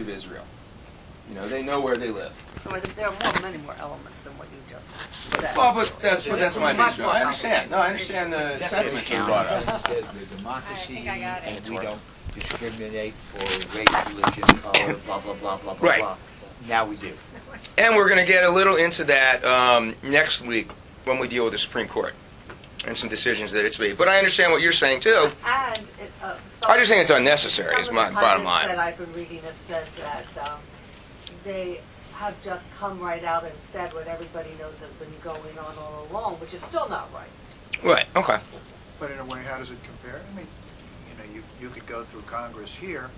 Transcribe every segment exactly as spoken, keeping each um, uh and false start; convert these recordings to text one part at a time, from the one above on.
of Israel. You know, they know where they live. Well, there are more, many more elements than what you just said. Well, but that's, but that's my Much big more I understand. No, I understand the sentiments you brought up. The, the democracy, I got it. and we don't discriminate for race, religion, color, blah, blah, blah, blah, blah, Right. blah. Now we do. And we're going to get a little into that um, next week when we deal with the Supreme Court and some decisions that it's made. But I understand what you're saying, too. And it, uh, some, I just think it's unnecessary, some is of my the bottom pundits line. that I've been reading have said that um, they have just come right out and said what everybody knows has been going on all along, which is still not right. Right, okay. But in a way, how does it compare? I mean, you know, you, you could go through Congress here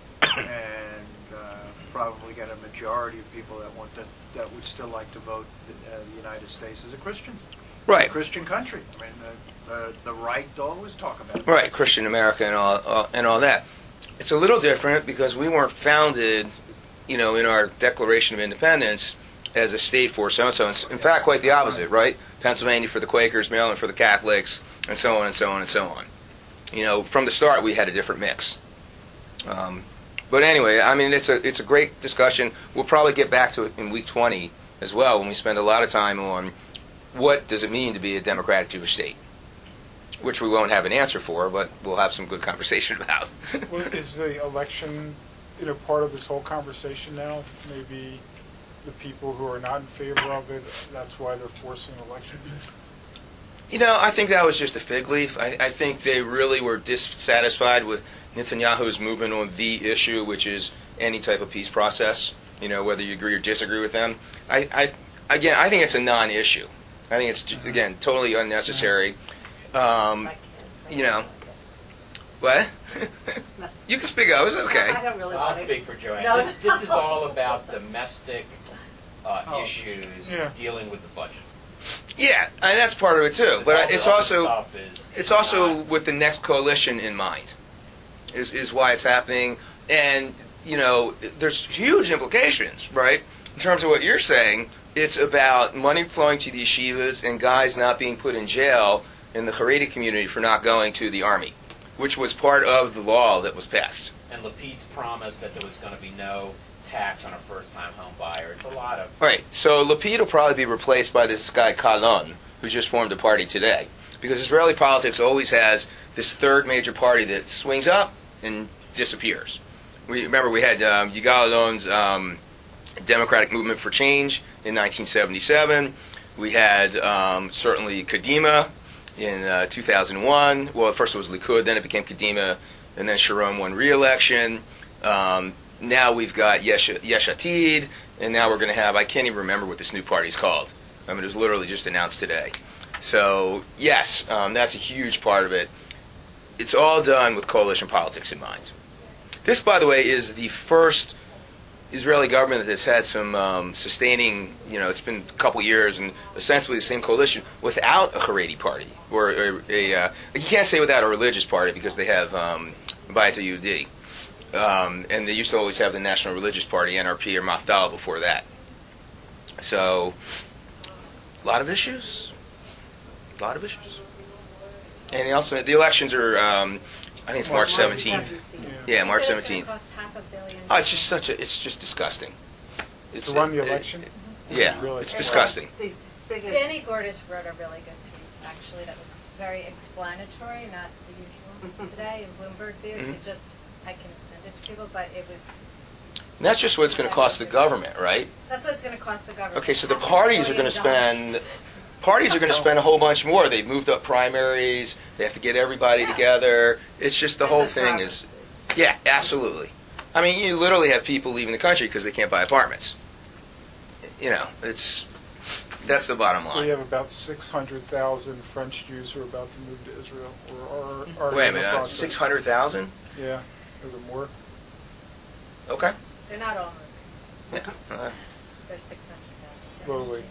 and uh, probably get a majority of people that want that, that would still like to vote the, uh, the United States as a Christian. Right. A Christian country. I mean, the, the, the right always talk about it. Right, Christian America and all, uh, and all that. It's a little different because we weren't founded, you know, in our Declaration of Independence as a state for so-and-so. In fact, quite the opposite, right? Pennsylvania for the Quakers, Maryland for the Catholics, and so on and so on and so on. You know, from the start, we had a different mix. Um, but anyway, I mean, it's a it's a great discussion. We'll probably get back to it in week twenty as well, when we spend a lot of time on what does it mean to be a democratic Jewish state, which we won't have an answer for, but we'll have some good conversation about. Well, is the election, you know, part of this whole conversation now? Maybe the people who are not in favor of it, that's why they're forcing elections? You know, I think that was just a fig leaf. I, I think they really were dissatisfied with Netanyahu's movement on the issue, which is any type of peace process, you know, whether you agree or disagree with them. I, I again, I think it's a non-issue. I think it's, again, totally unnecessary. Um, you know, what? You can speak up. It's okay. I don't really I'll want to. speak for Joanne. No. This, this is all about domestic uh, Oh. issues Yeah. dealing with the budget. Yeah, and that's part of it too. But All I- the it's other also stuff is it's also not- with the next coalition in mind. Is is why it's happening, and you know, there's huge implications, right? In terms of what you're saying, it's about money flowing to the yeshivas and guys not being put in jail in the Haredi community for not going to the army, which was part of the law that was passed. and Lapid's promise that there was going to be no tax on a first-time home buyer. It's a lot of Right. So Lapid will probably be replaced by this guy Kalon, who just formed a party today, because Israeli politics always has this third major party that swings up and disappears. We remember we had um, Yigal Allon's um, Democratic Movement for Change in nineteen seventy-seven. We had um, certainly Kadima in uh, two thousand one. Well, at first it was Likud, then it became Kadima, and then Sharon won re-election. Um, now we've got Yesh, Yesh Atid, and now we're going to have, I can't even remember what this new party's called. I mean, it was literally just announced today. So, yes, um, that's a huge part of it. It's all done with coalition politics in mind. This, by the way, is the first Israeli government that's had some um, sustaining, you know, it's been a couple years and essentially the same coalition without a Haredi party. Or a, a uh, you can't say without a religious party because they have um, Bayit Yehudi. Um, and they used to always have the National Religious Party, N R P or Mafdal, before that. So, a lot of issues. A lot of issues. Anything else? The elections are, um, I think it's March seventeenth. Yeah, March seventeenth. Cost half a billion. Oh, it's just such a, it's just disgusting. It's To run the it- election? it- yeah, Really? it's disgusting. The biggest, Danny Gordis wrote a really good piece, actually, that was very explanatory, not the usual today in Bloomberg Views. Mhm. It just, I can send it to people, but it was, And that's just what it's going to cost the government, right? that's what it's going to cost the government. Okay, so the Half a parties are billion going to spend, dollars. parties are going to spend a whole bunch more. They've moved up primaries. They have to get everybody Yeah. together. It's just the And whole the thing is, yeah, absolutely. I mean, you literally have people leaving the country because they can't buy apartments. You know, it's, that's the bottom We line. have about six hundred thousand French Jews who are about to move to Israel, or are, are Wait a in the minute, process. six hundred thousand? Yeah, is it more? Okay. They're not all moving. Yeah. Uh, They're six hundred thousand. Slowly.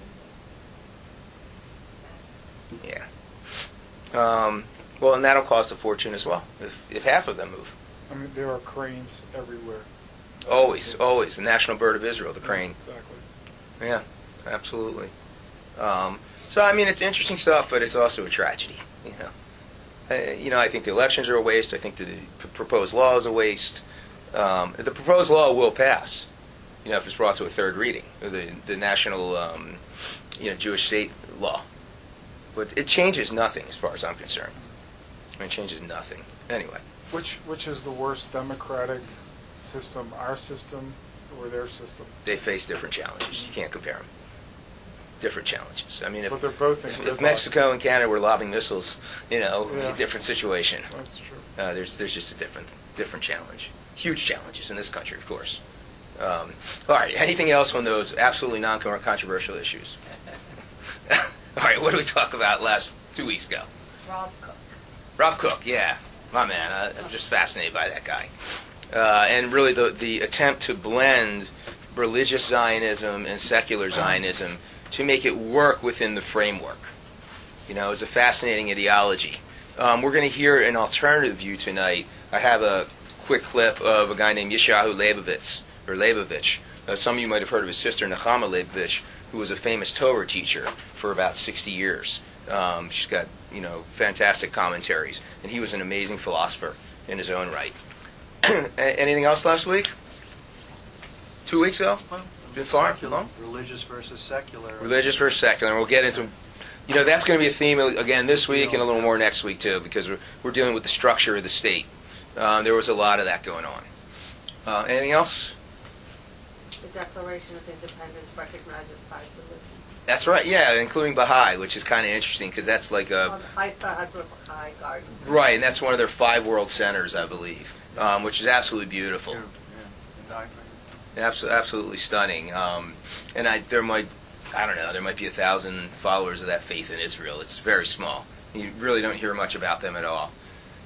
yeah. Um, well, and that'll cost a fortune as well, if, if half of them move. I mean, there are cranes everywhere. Always, always. The national bird of Israel, the crane. Exactly. Yeah, absolutely. Um, so, I mean, it's interesting stuff, but it's also a tragedy, you know. Uh, you know, I think the elections are a waste. I think the p- proposed law is a waste. Um, the proposed law will pass, you know, if it's brought to a third reading, the the national, um, you know, Jewish state law. But it changes nothing as far as I'm concerned. I mean, it changes nothing. Anyway. Which which is the worst democratic system, our system or their system? They face different challenges. You can't compare them. Different challenges. I mean, if, But they're both in if, gridlock. if Mexico and Canada were lobbing missiles, you know, Yeah. a different situation. That's true. Uh, there's there's just a different different challenge. Huge challenges in this country, of course. Um, all right. Anything else on those absolutely non-controversial issues? All right. What did we talk about last two weeks ago? Rob Cook. Rob Cook. Yeah, my man. I, I'm just fascinated by that guy. Uh, and really, the the attempt to blend religious Zionism and secular Zionism to make it work within the framework. You know, it's a fascinating ideology. Um, we're going to hear an alternative view tonight. I have a quick clip of a guy named Yeshayahu Leibovitz, or Leibovich. Uh, some of you might have heard of his sister, Nechama Leibovich, who was a famous Torah teacher for about sixty years. Um, she's got, you know, fantastic commentaries, and he was an amazing philosopher in his own right. Anything else last week? Two weeks ago? Well, Been far? secular, Long? religious versus secular. Religious versus secular, and we'll get into, you know, that's going to be a theme again this week and a little more next week too, because we're, we're dealing with the structure of the state. Um, there was a lot of that going on. Uh, anything else? The Declaration of Independence recognizes five religions. That's right, yeah, including Baha'i, which is kind of interesting because that's like a Um, Haifa has the Baha'i Gardens. right, and that's one of their five world centers, I believe, um, which is absolutely beautiful. Yeah, yeah. And I- Abso- absolutely stunning. Um, and I, there might, I don't know, there might be a thousand followers of that faith in Israel. It's very small. You really don't hear much about them at all.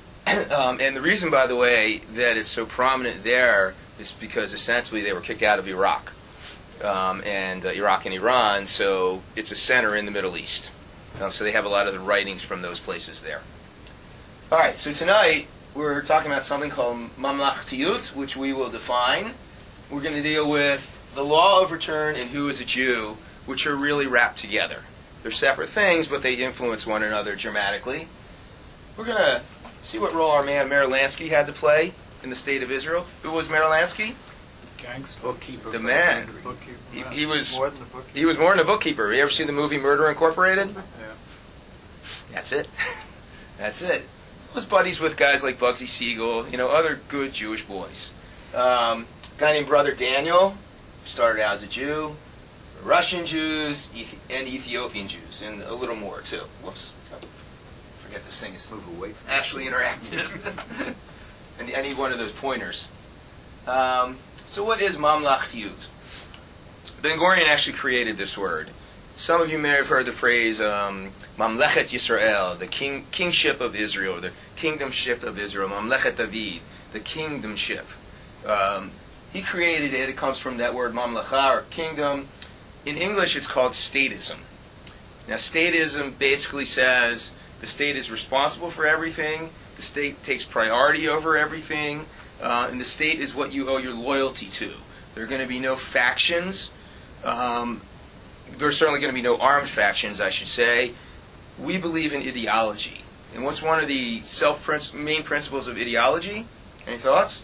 um, and the reason, by the way, that it's so prominent there is because essentially they were kicked out of Iraq. Um, and uh, Iraq and Iran, so it's a center in the Middle East. Um, so they have a lot of the writings from those places there. All right, so tonight we're talking about something called Mamlachtiyut, which we will define. We're going to deal with the law of return and who is a Jew, which are really wrapped together. They're separate things, but they influence one another dramatically. We're going to see what role our man Meir Lansky had to play in the state of Israel. Who was Meir Lansky? Gangster. Bookkeeper. The for man. The bookkeeper. He- Yeah. he was- more than the bookkeeper. He was more than a bookkeeper. You ever see the movie Murder Incorporated? Yeah. That's it. That's it. I was buddies with guys like Bugsy Siegel, you know, other good Jewish boys. Um, a guy named Brother Daniel started out as a Jew, Russian Jews, Eth- and Ethiopian Jews, and a little more too. Whoops. I forget this thing is Move away from actually interactive. and I need one of those pointers. Um, so what is Mamlachtiyut? Ben Gurion actually created this word. Some of you may have heard the phrase um, Mamlechet Yisrael, the king, kingship of Israel, the kingdomship of Israel, Mamlechet David, the kingdomship. Um, he created it. It comes from that word mamlecha, or kingdom. In English, it's called statism. Now, statism basically says the state is responsible for everything, the state takes priority over everything, uh, and the state is what you owe your loyalty to. There are going to be no factions. Um, there's certainly going to be no armed factions, I should say. We believe in ideology. And what's one of the self main principles of ideology? Any thoughts?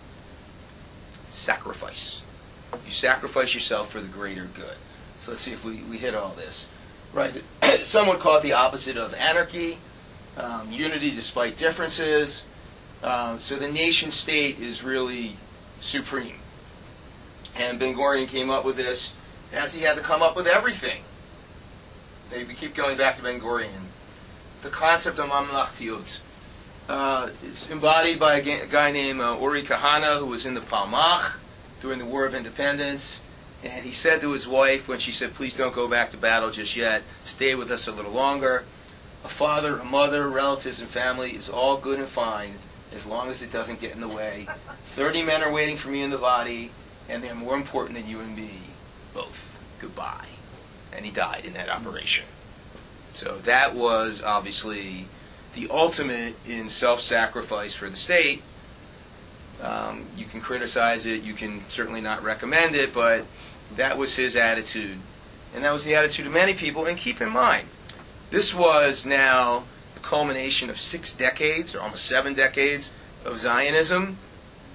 Sacrifice. You sacrifice yourself for the greater good. So let's see if we, we hit all this. Right. Some would call it the opposite of anarchy, um, unity despite differences. Um, so the nation state is really supreme. And Ben Gurion came up with this as he had to come up with everything. They, we keep going back to Ben Gurion. The concept of Mamlachtiyut. Uh, it's embodied by a, ga- a guy named uh, Uri Kahana, who was in the Palmach during the War of Independence. And he said to his wife, when she said, please don't go back to battle just yet, stay with us a little longer. A father, a mother, relatives, and family is all good and fine as long as it doesn't get in the way. Thirty men are waiting for me in the body, and they're more important than you and me. Both. Goodbye. And he died in that operation. So that was obviously the ultimate in self-sacrifice for the state. Um, you can criticize it, you can certainly not recommend it, but that was his attitude. And that was the attitude of many people. And keep in mind, this was now the culmination of six decades, or almost seven decades, of Zionism.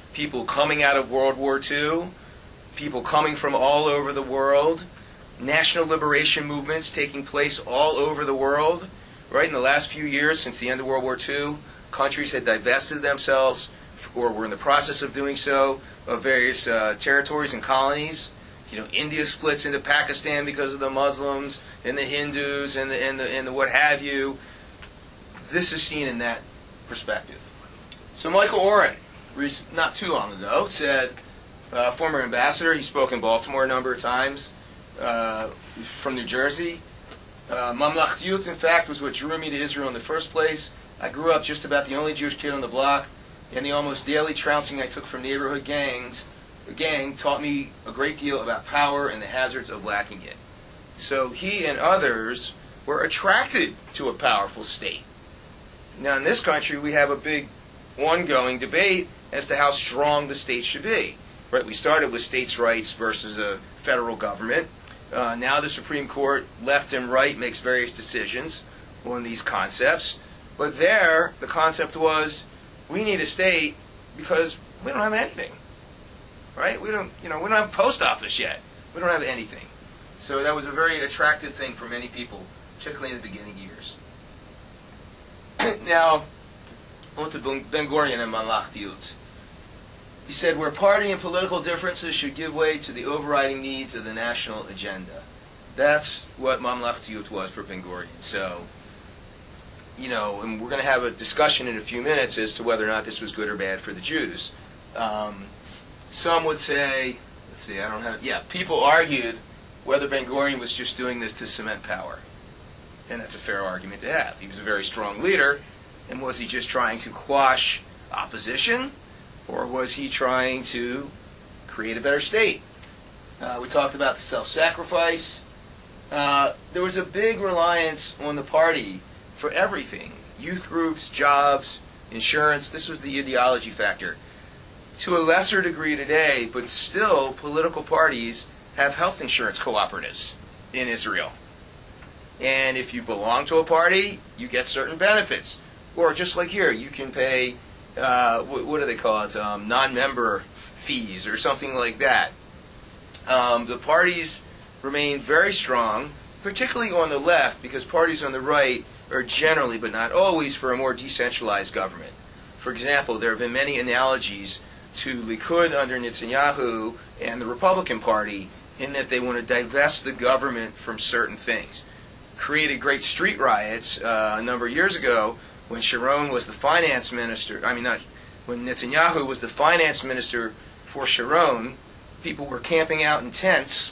people coming out of World War Two, people coming from all over the world, national liberation movements taking place all over the world. Right, in the last few years, since the end of World War Two, countries had divested themselves, or were in the process of doing so, of various uh, territories and colonies. You know, India splits into Pakistan because of the Muslims and the Hindus and the and the, and the what have you. This is seen in that perspective. So Michael Oren, not too long ago, said, uh, former ambassador, he spoke in Baltimore a number of times, uh, from New Jersey. Uh, Mamlachtiyut, in fact, was what drew me to Israel in the first place. I grew up just about the only Jewish kid on the block, and the almost daily trouncing I took from neighborhood gangs, the gang taught me a great deal about power and the hazards of lacking it. So he and others were attracted to a powerful state. Now in this country we have a big ongoing debate as to how strong the state should be. Right? We started with states' rights versus a federal government. Uh, now the Supreme Court, left and right, makes various decisions on these concepts. But there, the concept was, we need a state because we don't have anything. Right? We don't, you know, we don't have a post office yet. We don't have anything. So that was a very attractive thing for many people, particularly in the beginning years. Now, on to Ben-Gurion and Mamlachtiyut. He said, where party and political differences should give way to the overriding needs of the national agenda. That's what Mamlachtiyut was for Ben-Gurion. So, you know, and we're going to have a discussion in a few minutes as to whether or not this was good or bad for the Jews. Um, some would say, let's see, I don't have, yeah, people argued whether Ben-Gurion was just doing this to cement power. And that's a fair argument to have. He was a very strong leader, and was he just trying to quash opposition? Or was he trying to create a better state? Uh, we talked about the self-sacrifice. Uh, there was a big reliance on the party for everything. Youth groups, jobs, insurance. This was the ideology factor. To a lesser degree today, but still political parties have health insurance cooperatives in Israel. And if you belong to a party, you get certain benefits. Or just like here, you can pay... Uh, what, what do they call it? Um, non-member fees or something like that. Um, the parties remain very strong, particularly on the left, because parties on the right are generally, but not always, for a more decentralized government. For example, there have been many analogies to Likud under Netanyahu and the Republican Party in that they want to divest the government from certain things. Created great street riots uh, a number of years ago when Sharon was the finance minister, I mean not, when Netanyahu was the finance minister for Sharon. People were camping out in tents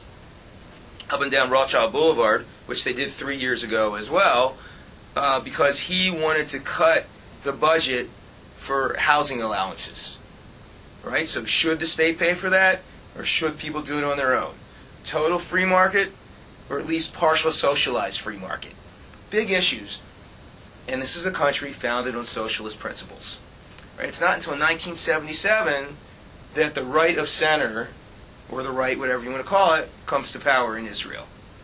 up and down Rothschild Boulevard, which they did three years ago as well, uh, because he wanted to cut the budget for housing allowances. Right? So should the state pay for that, or should people do it on their own? Total free market, or at least partial socialized free market? Big issues. And this is a country founded on socialist principles. Right? It's not until nineteen seventy-seven that the right of center, or the right, whatever you want to call it, comes to power in Israel.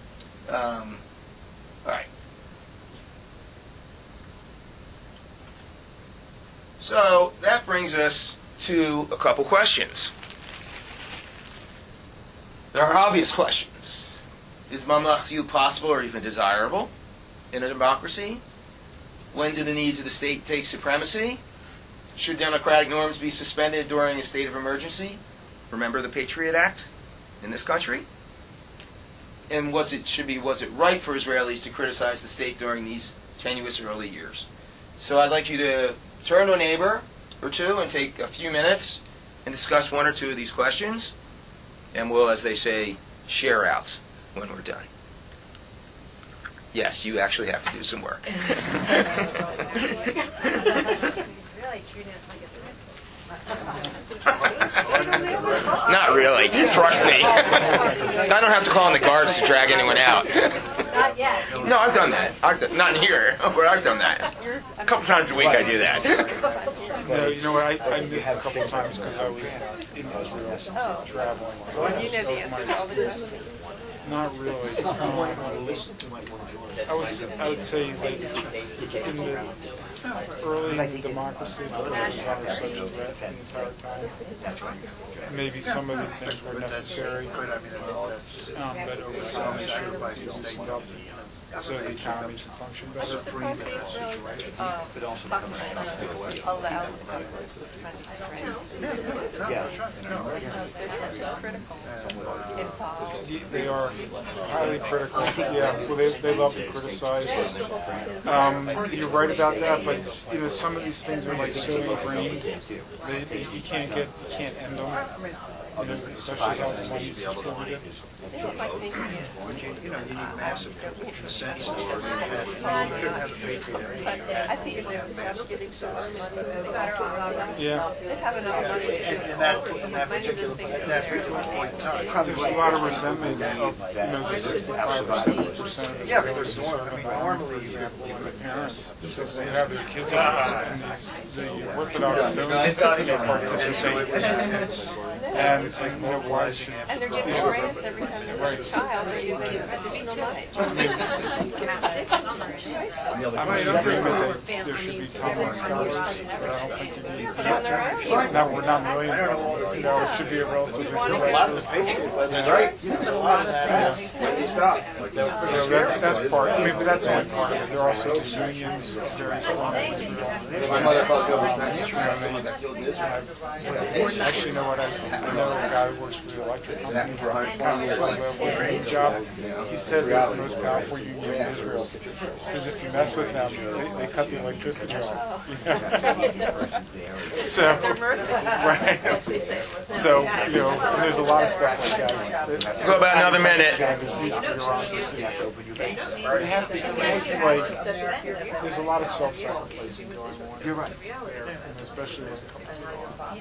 Um, all right. So that brings us to a couple questions. There are obvious questions. Is Mamlachtiyut possible or even desirable in a democracy? When do the needs of the state take supremacy? Should democratic norms be suspended during a state of emergency? Remember the Patriot Act in this country? And was it should be was it right for Israelis to criticize the state during these tenuous early years? So I'd like you to turn to a neighbor or two and take a few minutes and discuss one or two of these questions, and we'll, as they say, share out when we're done. Yes, you actually have to do some work. He's really treating it like a school. Not really. Trust me. I don't have to call in the guards to drag anyone out. Not yet. No, I've done that. I've done, not in here, but I've done that. A couple times a week I do that. Yeah, you know what, I, I missed a couple of times because I was in Israel traveling. So You know the answer to all the questions. not really. Um, I would, I would say like in the early democracy, there was never such a threat the entire time. Maybe some of these things were But that's, necessary, but I mean, that's, um, but over time some they should sacrifice have the state opened up so the economy can function better. free in that situation. Uh, allows the kind of trends. Yeah, that's right. No, They're so critical. Involved. They- They are highly critical. Yeah, well, they, they love to criticize. Um, you're right about that, but you know, some of these things are like so ingrained. They, they, you can't get, you can't end them. You know, especially how the money's distributed. Yeah, by thinking it. you know, you need massive consensus, or you had, you couldn't have a bakery there. You had- I think if they're investigating so much money, they're better off. Yeah. They have enough money. In, in that, in that particular, at that particular point in time. There's a lot of resentment of, you know, the sixty-five or seventy percent of the Yeah, because nor- I mean, normally you have, parents, because they have their kids in these, the Orthodox don't participate. And it's like, you know, why should, And they're giving grants every time there's a child, they're giving additional money. I'm in agreement that there should be Thomas scholars, but I don't think it needs On their own. Now, we're not I millionaires, don't know all the you know, it should be a relatively a lot of the patriots, but that's right, there's a lot of that. Stop. You know, that, that's part, I mean, but that's only part of it. There are also the unions, very strong. Actually, you know what, I I know a guy who works for the electric company, a good job. He said that the most powerful union in Israel, because if you mess with them, they, they cut the electricity off. You know? So, right. So, you know, and there's a lot of stuff like that. Go about another minute. They have to, they have to like, there's a lot of self-sacrificing going on. You're right. And especially when it comes to law.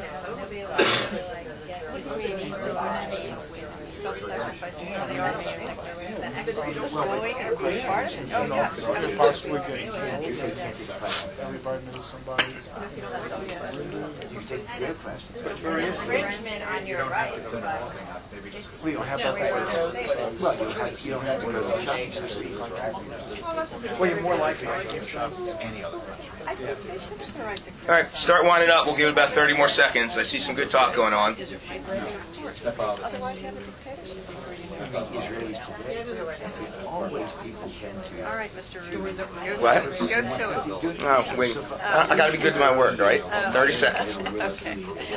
Self-sacrificing for the army and like they're that extra going and being part of it. Oh, yeah. And possibly getting killed. Everybody knows somebody. You can take the other class. Infringement on your rights, but We don't have that. Well, you don't have, you don't have to go to the shopping center to contract. Well, you're more likely to get shot. Any other I think they should have the right to. All right, start winding up. We'll give it about thirty more seconds. I see some good talk going on. Otherwise, you have a dictatorship. Israelis today. Always people tend to. All right, Mister Rubin. Go What? Go to it. Oh, wait. I, I got to be good to my word, right? thirty seconds. Okay.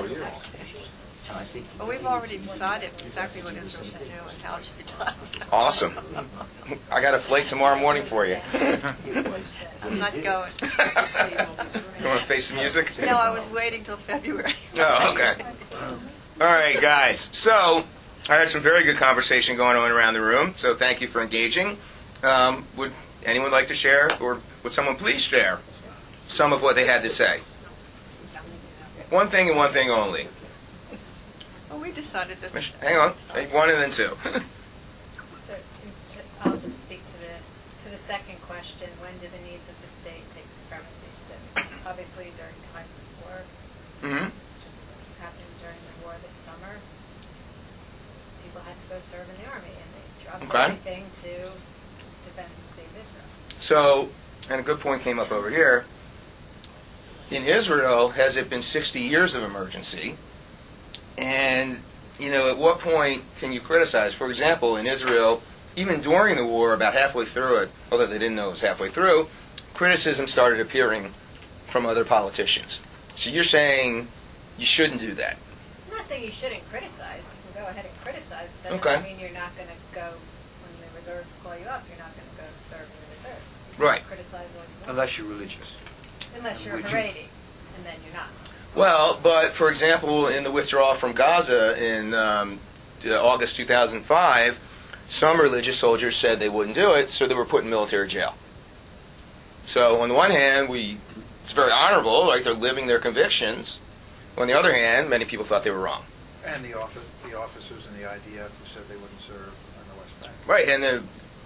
Well, we've already decided exactly what Israel should do and how it should be done. Awesome. I got a flight tomorrow morning for you. I'm not going. You want to face the music? No, I was waiting till February. Oh, okay. All right, guys. So, I had some very good conversation going on around the room, so thank you for engaging. Um, would anyone like to share, or would someone please share some of what they had to say? One thing and one thing only. Well, we decided that. Hang on. Take one and then two. So to- I'll just speak to the, to the second question, when do the needs of the state take supremacy? So obviously during times of war, Mm-hmm. just happened during the war this summer, people had to go serve in the army and they dropped Okay. everything to defend the state of Israel. So, and a good point came up over here. In Israel, has it been sixty years of emergency? And, you know, at what point can you criticize? For example, in Israel, even during the war, about halfway through it, although they didn't know it was halfway through, criticism started appearing from other politicians. So you're saying you shouldn't do that. I'm not saying you shouldn't criticize. You can go ahead and criticize, but that Okay. doesn't mean you're not going to go, when the reserves call you up, you're not going to go serve in the reserves. You can Right. criticize all you want. Unless you're religious. Unless you're Would you- Haredi, and then you're not. Well, but for example, in the withdrawal from Gaza in um, uh, August two thousand five, some religious soldiers said they wouldn't do it, so they were put in military jail. So on the one hand, we it's very honorable, like they're living their convictions. On the other hand, many people thought they were wrong. And the office, the officers in the I D F who said they wouldn't serve on the West Bank. Right, and the, right,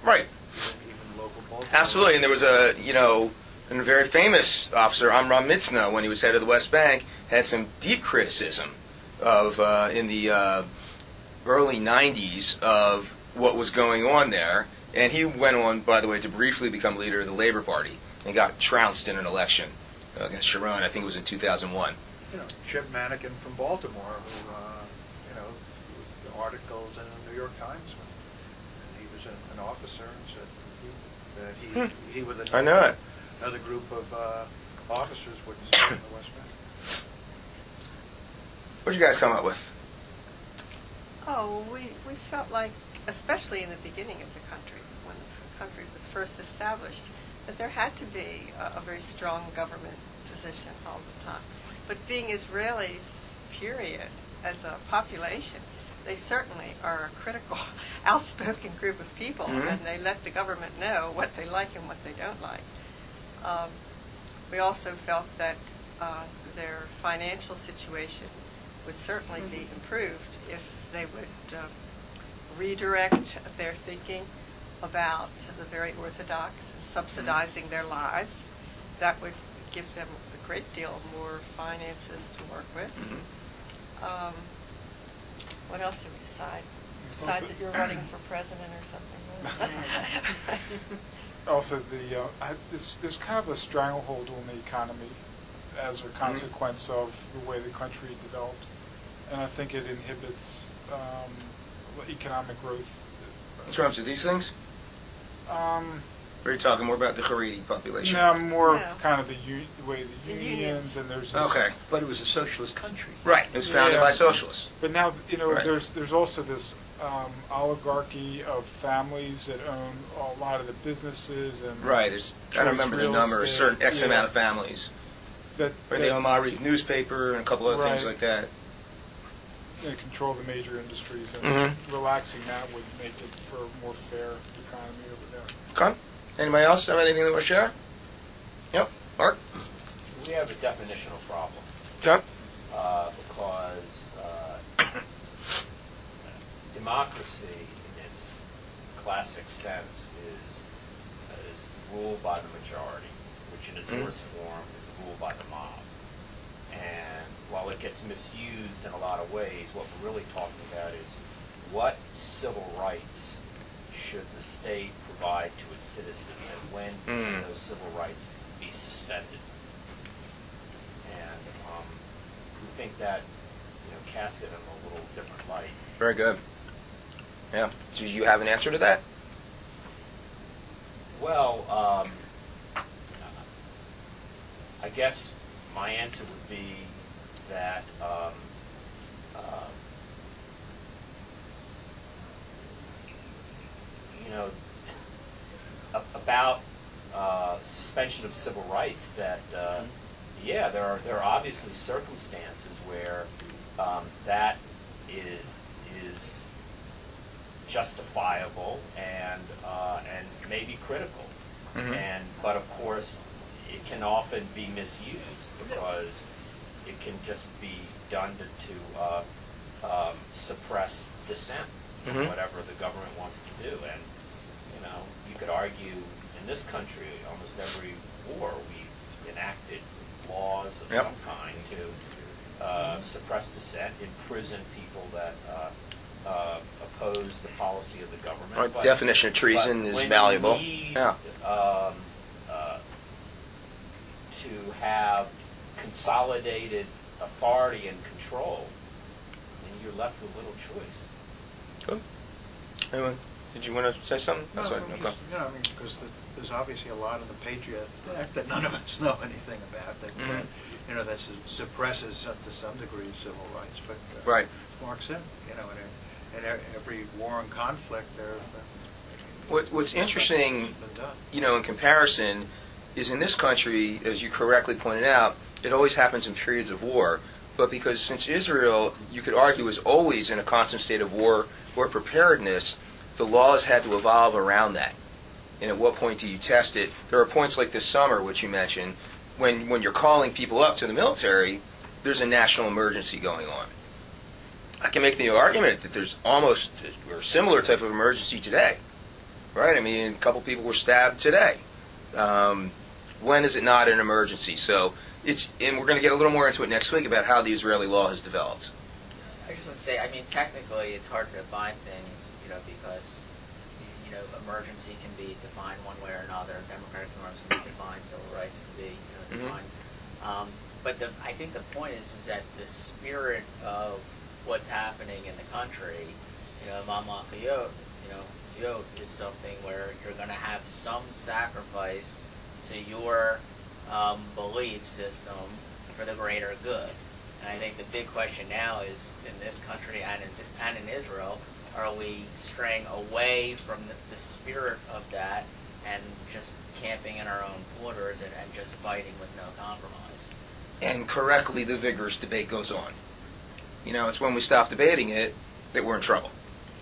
even local Baltimore. Absolutely, and there was a, you know, a very famous officer, Amram Mitznah, when he was head of the West Bank, had some deep criticism of, uh, in the uh, early nineties, of what was going on there. And he went on, by the way, to briefly become leader of the Labor Party and got trounced in an election uh, against Sharon. I think it was in two thousand one. You know, Chip Mannequin from Baltimore, who, uh, you know, the articles in the New York Times when and he was an, an officer and said that he, Hmm. he with I know another, it. another group of uh, officers wouldn't serve in the West Bank. What did you guys come up with? Oh, we, we felt like, especially in the beginning of the country, when the country was first established, that there had to be a, a very strong government position all the time. But being Israelis, period, as a population, they certainly are a critical, outspoken group of people, Mhm. and they let the government know what they like and what they don't like. Um, we also felt that uh, their financial situation would certainly be improved if they would uh, redirect their thinking about the very orthodox and subsidizing their lives. That would give them a great deal more finances to work with. Um, what else did we decide? Besides that you're running for president or something. Also, the uh, I, this, there's kind of a stranglehold on the economy as a consequence of the way the country developed, and I think it inhibits um, economic growth. In terms of these things? Um, Or are you talking more about the Haredi population? no, more No. kind of the, u- the way the, The unions, unions. and there's this, Okay. But it was a socialist country. Right. It was founded Yeah. by socialists. But now, you know, Right. there's there's also this um, oligarchy of families that own a lot of the businesses and Right. There's, I don't choice remember the real number, a estate, certain X yeah. amount of families. that, Or the that Omari newspaper and a couple other things Right. like that. you know, control the major industries, and Mhm. relaxing that would make it for a more fair economy over there. Okay. Anybody else have anything they want to share? Yep. Mark? We have a definitional problem. Okay. uh, because uh, democracy, in its classic sense, is is ruled by the majority, which in its Mhm. worst form is ruled by the mob. And while it gets misused in a lot of ways, what we're really talking about is what civil rights should the state provide to its citizens, and when Mm. can those civil rights be suspended? And um, we think that, you know, casts it in a little different light. Very good. Yeah. Do you have an answer to that? Well, um, I guess my answer would be that um, uh, you know, a- about uh, suspension of civil rights. That uh, yeah, there are there are obviously circumstances where um, that is is justifiable and uh, and maybe critical. Mhm. And but of course, it can often be misused because it can just be done to, to uh, um, suppress dissent from Mhm. whatever the government wants to do. And you know, you could argue in this country, almost every war we've enacted laws of Yep. some kind to uh, suppress dissent, imprison people that uh, uh, oppose the policy of the government. Right, But- definition of treason but is when you malleable. need, Yeah. um, uh, to have consolidated authority and control, then you're left with little choice. Good. Anyone? Did you want to say something? No, That's I'm right. just, Okay. you know, I mean, because the, there's obviously a lot in the Patriot Act that none of us know anything about, that, Mhm. that you know, that su- suppresses some, to some degree civil rights. But uh, Right. as Mark said, you know, in, in e- every war and conflict, there. What, what's interesting, has been done. you know, in comparison, is in this country, as you correctly pointed out, it always happens in periods of war. But because since Israel, you could argue, is always in a constant state of war or preparedness, the laws had to evolve around that. And at what point do you test it? There are points like this summer, which you mentioned, when, when you're calling people up to the military, there's a national emergency going on. I can make the argument that there's almost or similar type of emergency today. right? I mean, a couple people were stabbed today. Um, when is it not an emergency? So it's, and we're going to get a little more into it next week about how the Israeli law has developed. I just want to say, I mean, technically, it's hard to define things, you know, because, you know, emergency can be defined one way or another. Democratic norms can be defined. Civil rights can be, you know, defined. Mm-hmm. Um, but the, I think the point is, is that the spirit of what's happening in the country, you know, Mama Chiyot, you know, Chiyot is something where you're going to have some sacrifice to your um, belief system for the greater good. And I think the big question now is, in this country and in, and in Israel, are we straying away from the, the spirit of that and just camping in our own borders and, and just fighting with no compromise? And correctly, the vigorous debate goes on. You know, it's when we stop debating it that we're in trouble.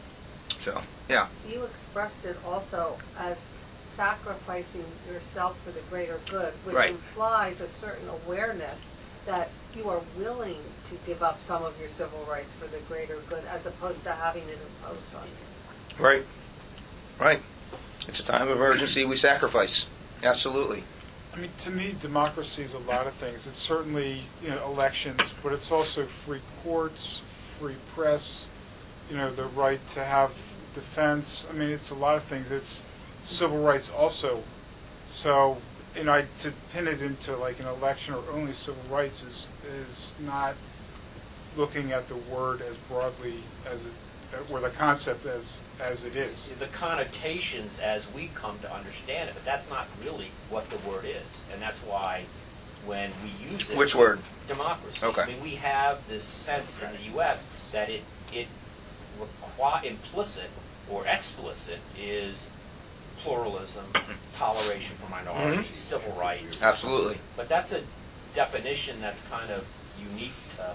So, yeah. You expressed it also as sacrificing yourself for the greater good, which right. implies a certain awareness that you are willing to give up some of your civil rights for the greater good, as opposed to having it imposed on you. Right. Right. It's a time of emergency. We sacrifice. Absolutely. I mean, to me, democracy is a lot of things. It's certainly, you know, elections, but it's also free courts, free press, you know, the right to have defense. I mean, it's a lot of things. It's civil rights also. So, you know, I, to pin it into like an election or only civil rights is is not looking at the word as broadly as it, or the concept as as it is. The connotations as we come to understand it, but that's not really what the word is, and that's why when we use it. Which word? Democracy. Okay. I mean, we have this sense in the U S that it it require implicit or explicit is pluralism, toleration for minorities, mm-hmm. civil rights. Absolutely. But that's a definition that's kind of unique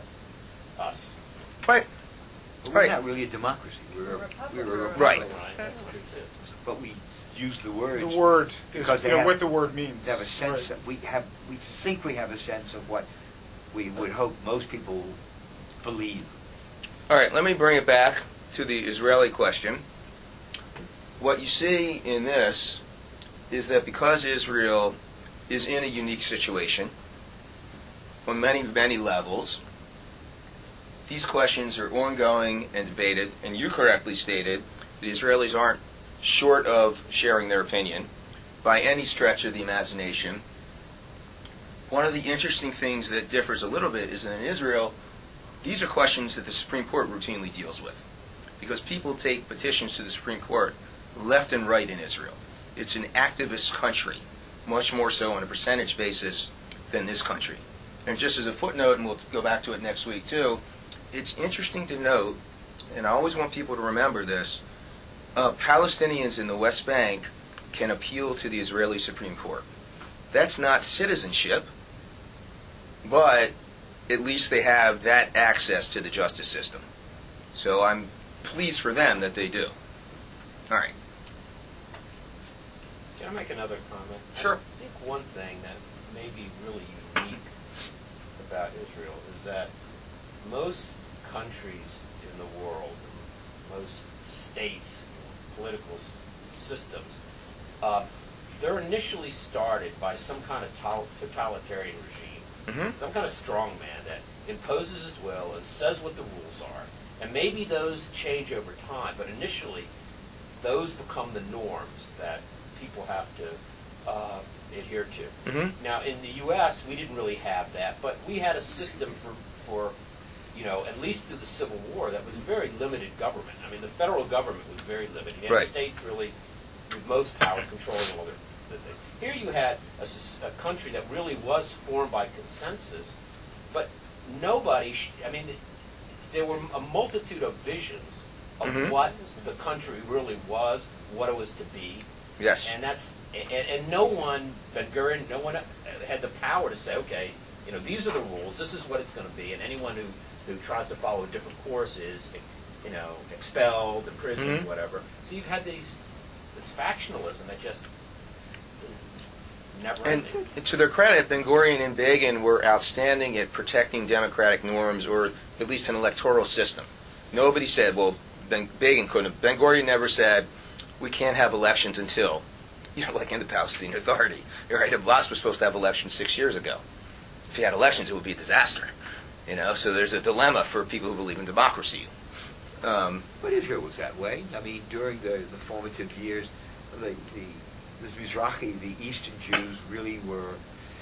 to us. Right. But right. We're not really a democracy. We're a, we're a republic. Right. Right. But we use the word. The word is, because you they know, have, what the word means. They have a sense. Right. Of, we have. We think we have a sense of what we would hope most people believe. All right. Let me bring it back to the Israeli question. What you see in this is that because Israel is in a unique situation on many, many levels, these questions are ongoing and debated, and you correctly stated that Israelis aren't short of sharing their opinion by any stretch of the imagination. One of the interesting things that differs a little bit is that in Israel, these are questions that the Supreme Court routinely deals with, because people take petitions to the Supreme Court left and right in Israel. It's an activist country, much more so on a percentage basis than this country. And just as a footnote, and we'll go back to it next week too, it's interesting to note, and I always want people to remember this, uh, Palestinians in the West Bank can appeal to the Israeli Supreme Court. That's not citizenship, but at least they have that access to the justice system. So I'm pleased for them that they do. All right. Can I make another comment? Sure. I think one thing that may be really unique about Israel is that most countries in the world, most states, political s- systems, uh, they're initially started by some kind of tol- totalitarian regime, Mm-hmm. some kind of strongman that imposes his will and says what the rules are. And maybe those change over time, but initially those become the norms that people have to uh, adhere to. Mm-hmm. Now, in the U S, we didn't really have that, but we had a system for, for, you know, at least through the Civil War, that was very limited government. I mean, the federal government was very limited. You had Right. states really with most power controlling all their, their things. Here you had a, s- a country that really was formed by consensus, but nobody, sh- I mean, there were a multitude of visions of Mhm. what the country really was, what it was to be. Yes. And that's and, and no one, Ben Gurion, no one had the power to say, okay, you know, these are the rules, this is what it's going to be, and anyone who, who tries to follow a different course is, you know, expelled, imprisoned, Mhm. whatever. So you've had these this factionalism that just is never And ending. to their credit, Ben Gurion and Begin were outstanding at protecting democratic norms, or at least an electoral system. Nobody said, well, Ben Begin couldn't have. Ben Gurion never said, we can't have elections until, you know, like in the Palestinian Authority. Right? Abbas was supposed to have elections six years ago. If he had elections, it would be a disaster. You know, so there's a dilemma for people who believe in democracy. Um, but Israel was that way. I mean, during the, the formative years, the, the, the Mizrahi, the Eastern Jews really were...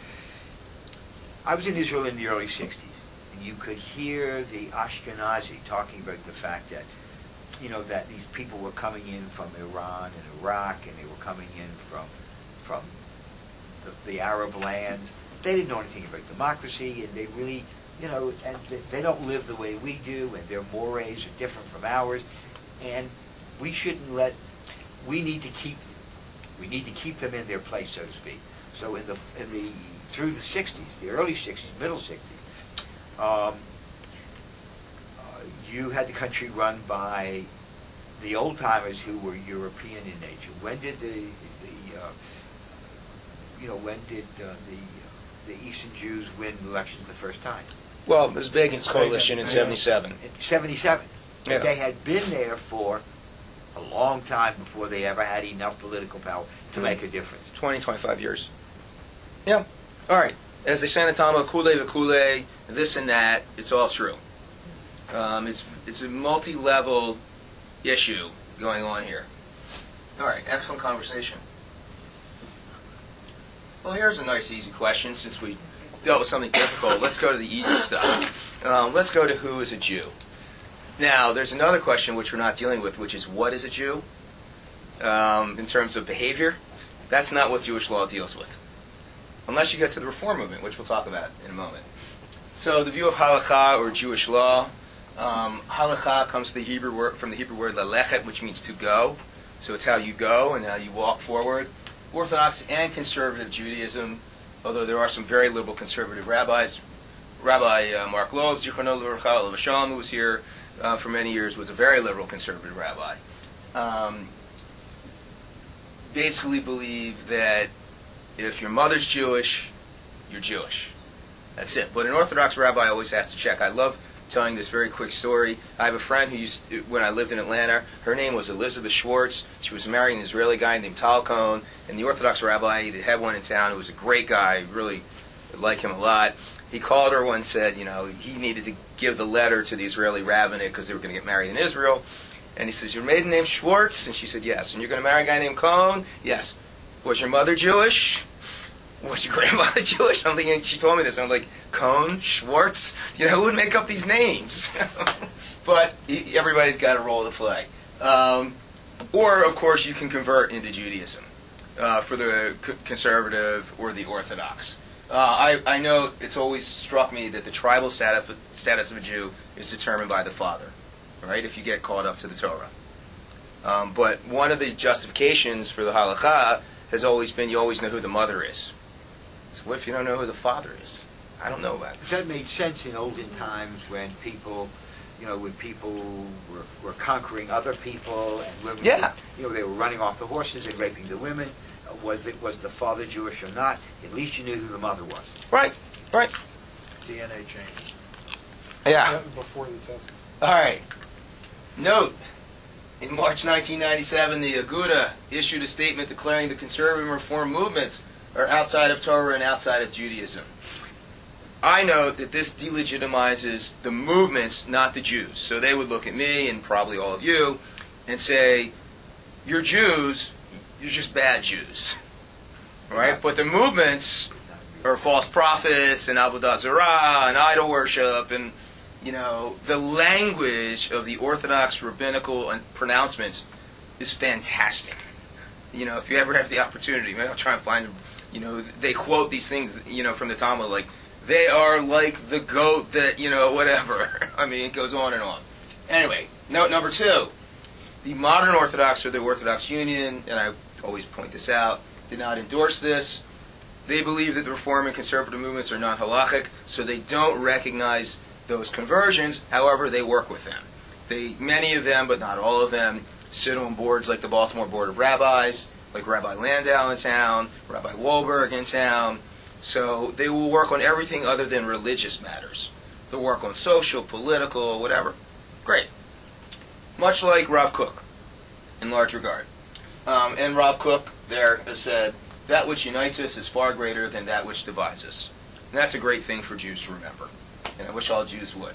I was in Israel in the early sixties, and you could hear the Ashkenazi talking about the fact that, you know, that these people were coming in from Iran and Iraq, and they were coming in from from the, the Arab lands. They didn't know anything about democracy, and they really, you know, and they, they don't live the way we do, and their mores are different from ours, and we shouldn't let. We need to keep. We need to keep them in their place, so to speak. So in the in the through the sixties, the early sixties, middle sixties, um, uh, you had the country run by the old timers who were European in nature. When did the, the uh, you know, when did uh, the the Eastern Jews win elections the first time? Well, it was Begin's coalition in seventy-seven. In seventy-seven. Yeah. They had been there for a long time before they ever had enough political power to mm. make a difference. twenty, twenty-five years. Yeah. All right. As they say in the Talmud, kule v'kule, this and that, it's all true. Um, it's it's a multi-level issue going on here. All right. Excellent conversation. Well, here's a nice, easy question. Since we dealt with something difficult, let's go to the easy stuff. Um, let's go to who is a Jew. Now, there's another question which we're not dealing with, which is what is a Jew? Um, in terms of behavior, that's not what Jewish law deals with. Unless you get to the Reform movement, which we'll talk about in a moment. So the view of halakha, or Jewish law, um, halakha comes the Hebrew word, from the Hebrew word lalechet, which means to go. So it's how you go and how you walk forward. Orthodox and conservative Judaism, although there are some very liberal conservative rabbis. Rabbi uh, Mark Loeb, Zichrono Livracha, Shalom, who was here uh, for many years, was a very liberal conservative rabbi. Um, basically believe that if your mother's Jewish, you're Jewish. That's it. But an Orthodox rabbi always has to check. I love telling this very quick story. I have a friend who used to, when I lived in Atlanta, her name was Elizabeth Schwartz. She was married an Israeli guy named Tal Cohn, and the Orthodox rabbi, they had one in town who was a great guy, really like him a lot. He called her one and said, you know, he needed to give the letter to the Israeli rabbinate because they were going to get married in Israel. And he says, your maiden name Schwartz? And she said, yes. And you're going to marry a guy named Cohn? Yes. Was your mother Jewish? Was your grandmother Jewish? I'm thinking, she told me this. I'm like, Cohn, Schwartz? You know, who would make up these names? But he, everybody's got a role to play. Um, or, of course, you can convert into Judaism uh, for the c- conservative or the Orthodox. Uh, I, I know it's always struck me that the tribal status, status of a Jew is determined by the father, right, if you get called up to the Torah. Um, but one of the justifications for the halakha has always been you always know who the mother is. So what if you don't know who the father is? I don't know about it. That made sense in olden times when people, you know, when people were, were conquering other people and women, yeah. were, you know, they were running off the horses and raping the women. Uh, was the, was the father Jewish or not? At least you knew who the mother was. Right, right. D N A change. Yeah. Before the test. All right. Note, in March nineteen ninety-seven, the Aguda issued a statement declaring the conservative and reform movements are outside of Torah and outside of Judaism. I note that this delegitimizes the movements, not the Jews. So they would look at me, and probably all of you, and say, you're Jews, you're just bad Jews. Right? But the movements are false prophets, and Avodah Zarah, and idol worship, and, you know, the language of the Orthodox rabbinical pronouncements is fantastic. You know, if you ever have the opportunity, maybe I'll try and find them. You know, they quote these things, you know, from the Talmud, like, they are like the goat that, you know, whatever. I mean, it goes on and on. Anyway, note number two. The modern Orthodox, or the Orthodox Union, and I always point this out, did not endorse this. They believe that the Reform and conservative movements are non-halachic, so they don't recognize those conversions. However, they work with them. They, many of them, but not all of them, sit on boards like the Baltimore Board of Rabbis, like Rabbi Landau in town, Rabbi Wahlberg in town. So they will work on everything other than religious matters. They'll work on social, political, whatever. Great. Much like Rav Kook, in large regard. Um, and Rob Cook there has said, that which unites us is far greater than that which divides us. And that's a great thing for Jews to remember. And I wish all Jews would.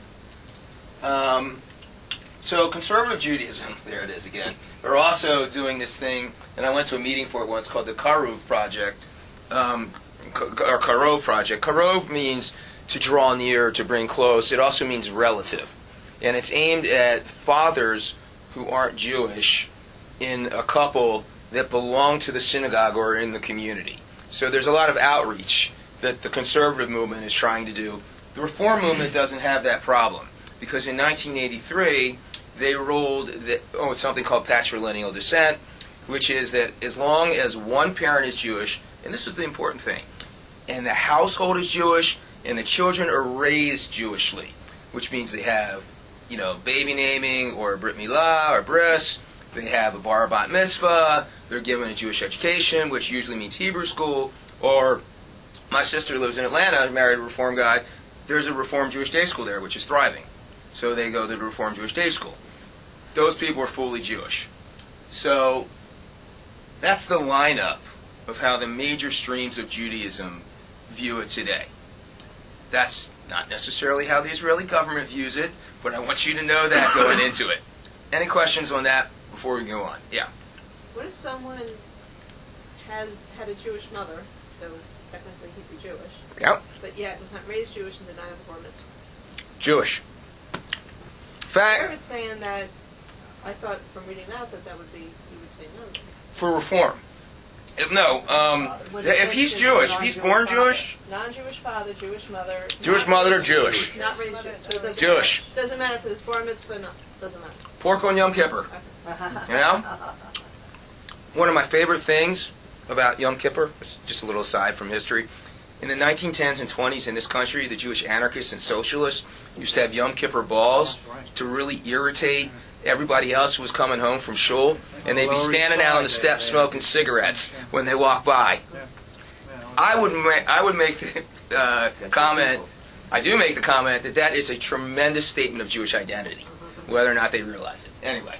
Um, so conservative Judaism, there it is again, are also doing this thing, and I went to a meeting for it once called the Karuv Project, um, or Karov Project. Karov means to draw near, to bring close. It also means relative. And it's aimed at fathers who aren't Jewish in a couple that belong to the synagogue or in the community. So there's a lot of outreach that the conservative movement is trying to do. The reform movement doesn't have that problem, because in nineteen eighty-three they ruled that, oh, something called patrilineal descent, which is that as long as one parent is Jewish, and this is the important thing, and the household is Jewish, and the children are raised Jewishly, which means they have, you know, baby naming or brit milah or bris, they have a bar bat mitzvah, they're given a Jewish education, which usually means Hebrew school, or my sister lives in Atlanta, married a Reform guy, there's a Reform Jewish day school there, which is thriving. So they go to the Reform Jewish day school. Those people are fully Jewish. So that's the lineup of how the major streams of Judaism view it today. That's not necessarily how the Israeli government views it, but I want you to know that going into it. Any questions on that before we go on? Yeah. What if someone has had a Jewish mother, so technically he'd be Jewish, Yep. but yet was not raised Jewish and denied a bar mitzvah? Jewish. I Fact, was saying that, I thought from reading that that that would be, you would say no. for reform. If- No, um, if he's Jewish, if he's born Jewish, Non-Jewish father, Jewish mother. Jewish not mother, raised Jewish. Not raised Jewish. So it doesn't Jewish. Matter. Doesn't matter if it's bar mitzvah, no, doesn't matter. pork on Yom Kippur. You know? One of my favorite things about Yom Kippur, just a little aside from history, in the nineteen tens and twenties in this country, the Jewish anarchists and socialists used to have Yom Kippur balls to really irritate everybody else who was coming home from shul, and they'd be standing out on the steps smoking cigarettes when they walk by. I would ma- I would make the uh, comment, I do make the comment that that is a tremendous statement of Jewish identity, whether or not they realize it. Anyway.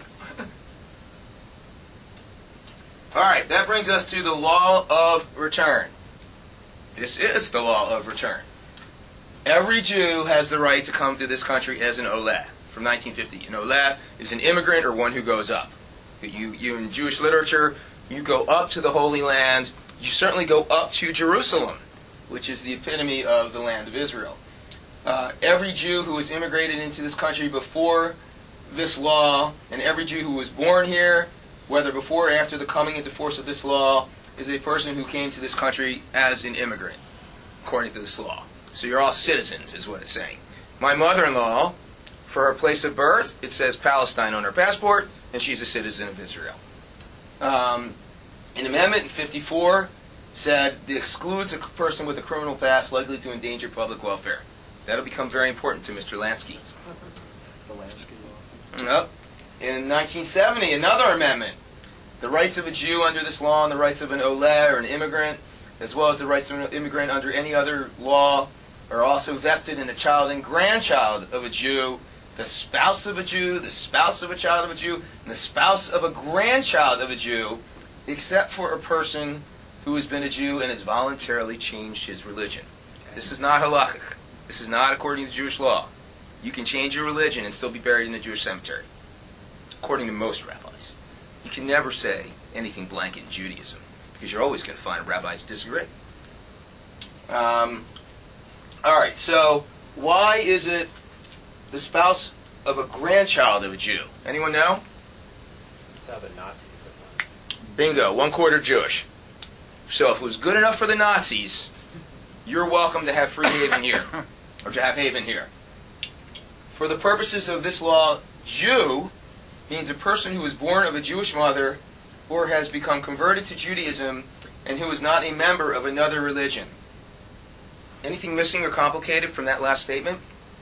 All right, that brings us to the law of return. This is the law of return. Every Jew has the right to come to this country as an oleh from nineteen fifty. An oleh is an immigrant or one who goes up. You, you in Jewish literature, you go up to the Holy Land. You certainly go up to Jerusalem, which is the epitome of the land of Israel. Uh, every Jew who was immigrated into this country before this law, and every Jew who was born here, whether before or after the coming into force of this law, is a person who came to this country as an immigrant, according to this law. So you're all citizens, is what it's saying. My mother-in-law, for her place of birth, it says Palestine on her passport, and she's a citizen of Israel. Um, an amendment in fifty-four said it excludes a person with a criminal past likely to endanger public welfare. That'll become very important to Mister Lansky. The Lansky law. Yep. In nineteen seventy, another amendment. The rights of a Jew under this law and the rights of an oleh or an immigrant, as well as the rights of an immigrant under any other law, are also vested in the child and grandchild of a Jew, the spouse of a Jew, the spouse of a child of a Jew, and the spouse of a grandchild of a Jew, except for a person who has been a Jew and has voluntarily changed his religion. This is not halakhic. This is not according to Jewish law. You can change your religion and still be buried in the Jewish cemetery, according to most rabbis. You can never say anything blanket in Judaism, because you're always going to find rabbis disagree. Um, all right, so why is it the spouse of a grandchild of a Jew? Anyone know? That's how the Nazis were done. Bingo, one quarter Jewish. So if it was good enough for the Nazis, you're welcome to have free haven here, or to have haven here. For the purposes of this law, Jew means a person who is born of a Jewish mother or has become converted to Judaism and who is not a member of another religion. Anything missing or complicated from that last statement?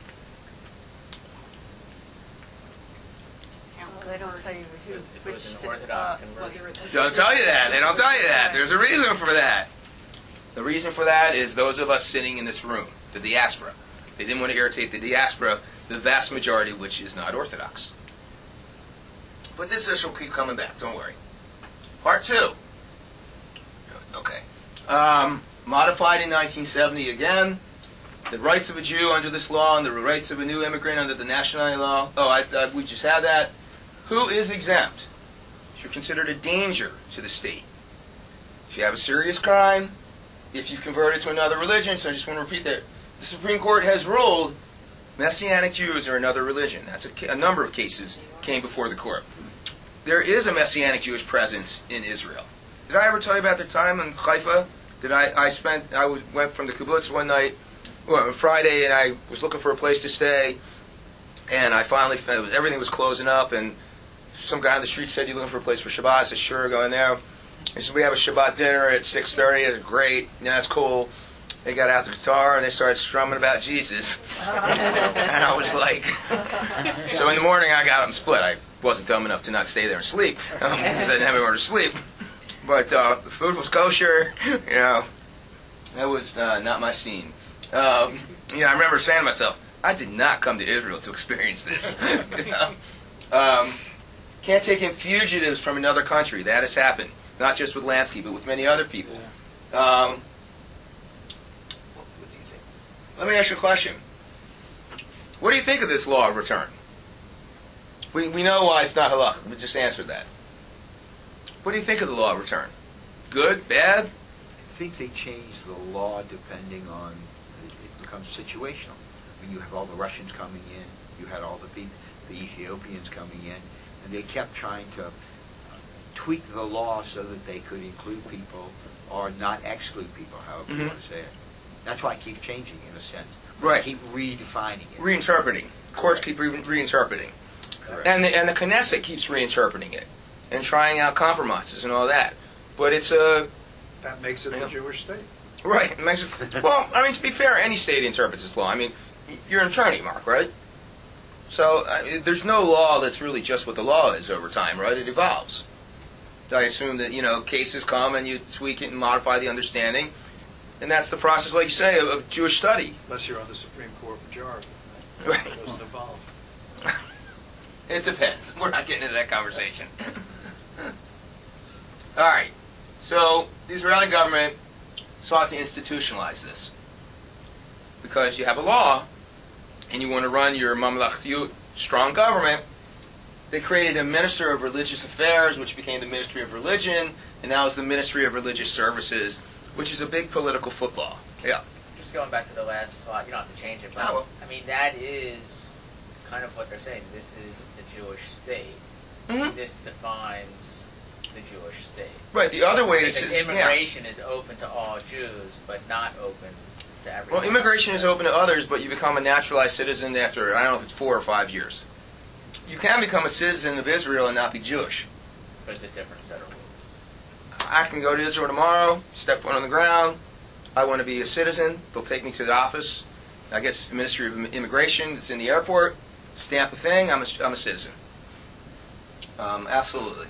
They don't tell you who, If it was which, an uh, Orthodox conversion. Don't tell you that. They don't tell you that. There's a reason for that. The reason for that is those of us sitting in this room, the diaspora. They didn't want to irritate the diaspora, the vast majority of which is not Orthodox. But this issue will keep coming back, don't worry. Part two. Okay. Um, modified in nineteen seventy again. The rights of a Jew under this law and the rights of a new immigrant under the nationality law. Oh, I, I, we just had that. Who is exempt? If you're considered a danger to the state. If you have a serious crime, if you've converted to another religion, so I just want to repeat that. The Supreme Court has ruled Messianic Jews are another religion. That's a, a number of cases came before the court. There is a Messianic Jewish presence in Israel. Did I ever tell you about the time in Haifa? Did I, I spent, I was, went from the kibbutz one night, well, Friday, and I was looking for a place to stay, and I finally found, everything was closing up, and some guy on the street said, "You looking for a place for Shabbat?" I said, "Sure, go in there." He said, "We have a Shabbat dinner at six thirty. It's great. Yeah, that's cool." They got out the guitar and they started strumming about Jesus. And I was like, so in the morning I got up and split. I wasn't dumb enough to not stay there and sleep, um, because I didn't have anywhere to sleep. But uh, the food was kosher, you know. That was uh, not my scene. Um, you know, I remember saying to myself, I did not come to Israel to experience this. You know? um, can't take in fugitives from another country. That has happened. Not just with Lansky, but with many other people. Um, what do you think? Let me ask you a question. What do you think of this law of return? We we know why it's not halakha. We just answered that. What do you think of the law of return? Good? Bad? I think they changed the law depending on, it, it becomes situational. When you have all the Russians coming in, you had all the the Ethiopians coming in, and they kept trying to tweak the law so that they could include people or not exclude people, however mm-hmm. you want to say it. That's why I keep changing, in a sense. Right. I keep redefining it. Reinterpreting. Courts keep re- reinterpreting. Correct. And the, and the Knesset keeps reinterpreting it and trying out compromises and all that. But it's a... That makes it you know, a Jewish state. Right. It makes it, well, I mean, to be fair, any state interprets its law. I mean, you're an attorney, Mark, right? So uh, there's no law that's really just what the law is over time, right? It evolves. I assume that, you know, cases come and you tweak it and modify the understanding. And that's the process, like you say, of, of Jewish study. Unless you're on the Supreme Court majority. Right. It doesn't evolve. It depends. We're not getting into that conversation. All right. So the Israeli government sought to institutionalize this. Because you have a law, and you want to run your mamlachiyut, strong government. They created a Minister of Religious Affairs, which became the Ministry of Religion, and now is the Ministry of Religious Services, which is a big political football. Yeah. Just going back to the last slide, you don't have to change it, but Oh, well. I mean, that is kind of what they're saying. This is the Jewish state. Mm-hmm. This defines the Jewish state. Right. The other way is Because immigration is open to all Jews, but not open to everyone. Well, immigration is open to others, but you become a naturalized citizen after, I don't know if it's four or five years. You can become a citizen of Israel and not be Jewish. But it's a different set of rules. I can go to Israel tomorrow, step foot on the ground. I want to be a citizen. They'll take me to the office. I guess it's the Ministry of Immigration. It's in the airport. Stamp the thing. I'm a, I'm a citizen. Um, absolutely.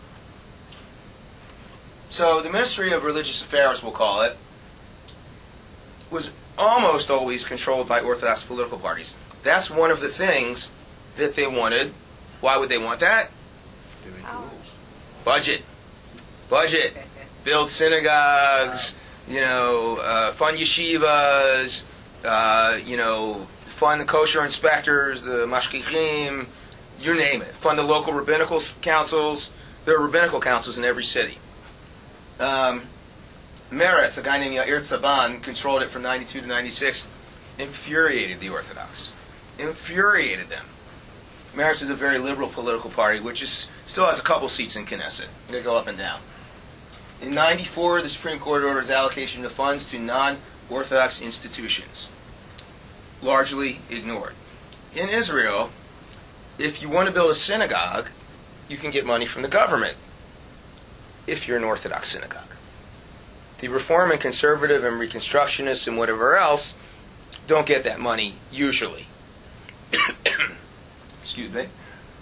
So the Ministry of Religious Affairs, we'll call it, was almost always controlled by Orthodox political parties. That's one of the things that they wanted. Why would they want that? They make the rules. Budget. Budget. Build synagogues, you know, uh, fund yeshivas, uh, you know, fund the kosher inspectors, the mashgichim, you name it. Fund the local rabbinical councils. There are rabbinical councils in every city. Um, Meretz, a guy named Yair Tzaban, controlled it from ninety-two to ninety-six, infuriated the Orthodox. Infuriated them. Meretz is a very liberal political party, which is still has a couple seats in Knesset. They go up and down. In ninety-four, the Supreme Court orders allocation of funds to non-Orthodox institutions, largely ignored. In Israel, if you want to build a synagogue, you can get money from the government if you're an Orthodox synagogue. The Reform and Conservative and Reconstructionists and whatever else don't get that money, usually. Excuse me.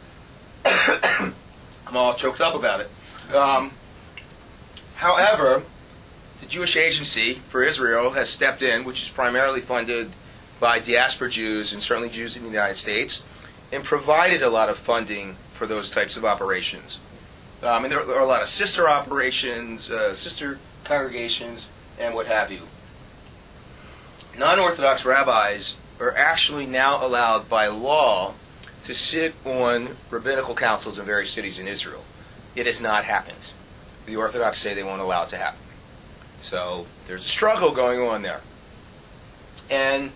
I'm all choked up about it. Um, however, the Jewish Agency for Israel has stepped in, which is primarily funded by diaspora Jews and certainly Jews in the United States, and provided a lot of funding for those types of operations. Um, and there are a lot of sister operations, uh, sister congregations, and what have you. Non-Orthodox rabbis are actually now allowed by law to sit on rabbinical councils in various cities in Israel. It has not happened. The Orthodox say they won't allow it to happen. So there's a struggle going on there. And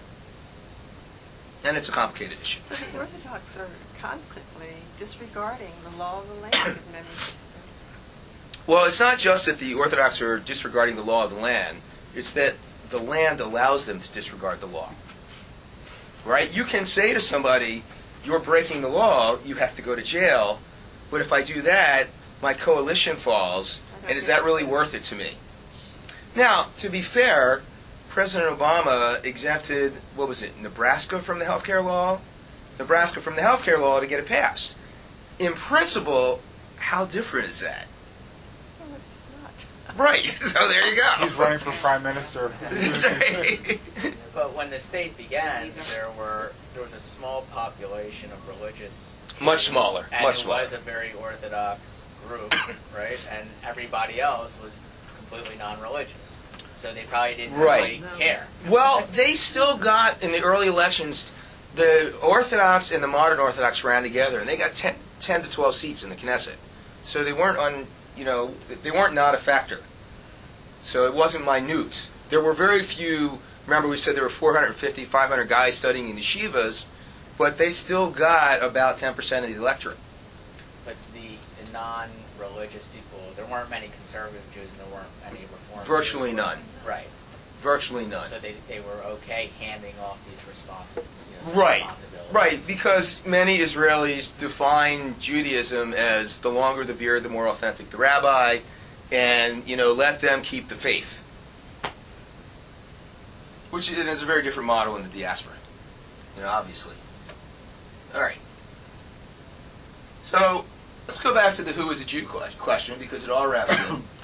and it's a complicated issue. So the Orthodox are constantly disregarding the law of the land in many systems. Well, it's not just that the Orthodox are disregarding the law of the land. It's that the land allows them to disregard the law. Right? You can say to somebody, you're breaking the law, you have to go to jail, but if I do that, my coalition falls, and is that really worth it to me? Now, to be fair, President Obama exempted, what was it, Nebraska from the healthcare law? Nebraska from the healthcare law to get it passed. In principle, how different is that? Well, it's not. Right, so there you go. He's running for prime minister. But when the state began, there were there was a small population of religious Much smaller, and much it smaller. was a very Orthodox group, right? And everybody else was completely non-religious, so they probably didn't Right. really care. Well, they still got, in the early elections, the Orthodox and the modern Orthodox ran together, and they got ten, ten to twelve seats in the Knesset. So they weren't on, you know, they weren't not a factor. So it wasn't minute. There were very few, remember we said there were four hundred fifty, five hundred guys studying in yeshivas, but they still got about ten percent of the electorate. But the, the non-religious people, there weren't many conservative Jews, and there weren't any reform Virtually Jews. none. Right. Virtually none. So they they were okay handing off these respons- you know, Right, responsibilities. right, because many Israelis define Judaism as the longer the beard, the more authentic the rabbi, and, you know, let them keep the faith. Which is a very different model in the diaspora, you know, obviously. All right. So, let's go back to the who is a Jew question, because it all wraps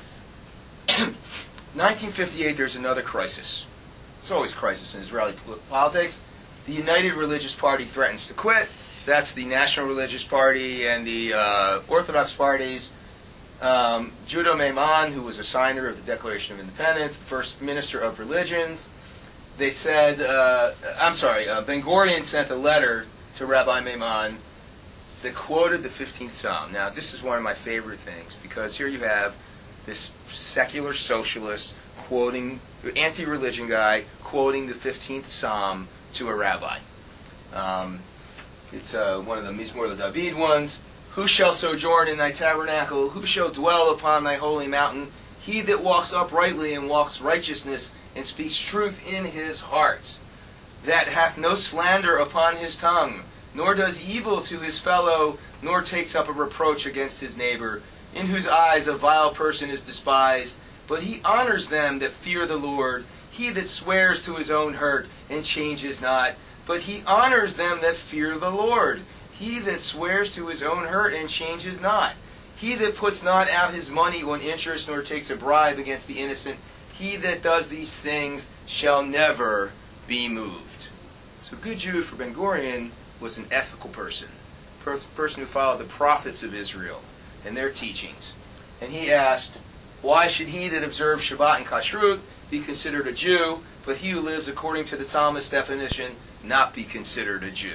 in. nineteen fifty-eight, there's another crisis. There's always crisis in Israeli politics. The United Religious Party threatens to quit. That's the National Religious Party and the uh, Orthodox parties. Um, Judah Maiman, who was a signer of the Declaration of Independence, the first minister of religions, they said, uh, I'm sorry, uh, Ben Gurion sent a letter to Rabbi Maiman that quoted the fifteenth Psalm. Now, this is one of my favorite things, because here you have this secular socialist quoting, anti-religion guy, quoting the fifteenth Psalm to a rabbi. Um, it's uh, one of the Mizmor LeDavid ones. Who shall sojourn in thy tabernacle? Who shall dwell upon thy holy mountain? He that walks uprightly and walks righteousness and speaks truth in his heart, that hath no slander upon his tongue, nor does evil to his fellow, nor takes up a reproach against his neighbor, in whose eyes a vile person is despised, but he honors them that fear the Lord. He that swears to his own hurt and changes not, but he honors them that fear the Lord. He that swears to his own hurt and changes not. He that puts not out his money on interest, nor takes a bribe against the innocent, he that does these things shall never be moved. So, good Jew for Ben Gurion was an ethical person, a person who followed the prophets of Israel and their teachings. And he asked, why should he that observes Shabbat and Kashrut be considered a Jew, but he who lives according to the Talmud's definition not be considered a Jew?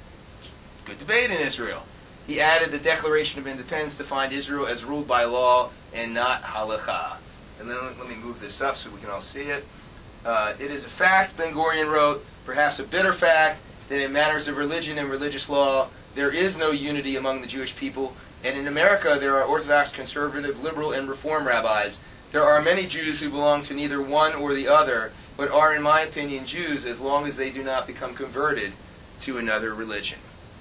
Good debate in Israel. He added the Declaration of Independence defined Israel as ruled by law and not halakha. And then let me move this up so we can all see it. Uh, it is a fact, Ben Gurion wrote, perhaps a bitter fact, that in matters of religion and religious law, there is no unity among the Jewish people. And in America, there are Orthodox, conservative, liberal, and Reform rabbis. There are many Jews who belong to neither one or the other, but are, in my opinion, Jews as long as they do not become converted to another religion.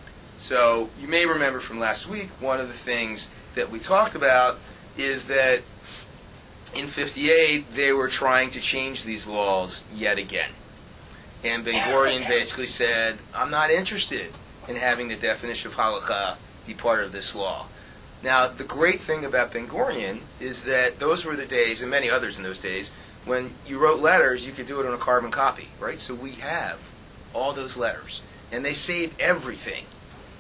So, you may remember from last week, one of the things that we talked about is that in fifty-eight, they were trying to change these laws yet again. And Ben Gurion basically said, I'm not interested in having the definition of halakha be part of this law. Now, the great thing about Ben Gurion is that those were the days, and many others in those days, when you wrote letters, you could do it on a carbon copy, right? So we have all those letters. And they saved everything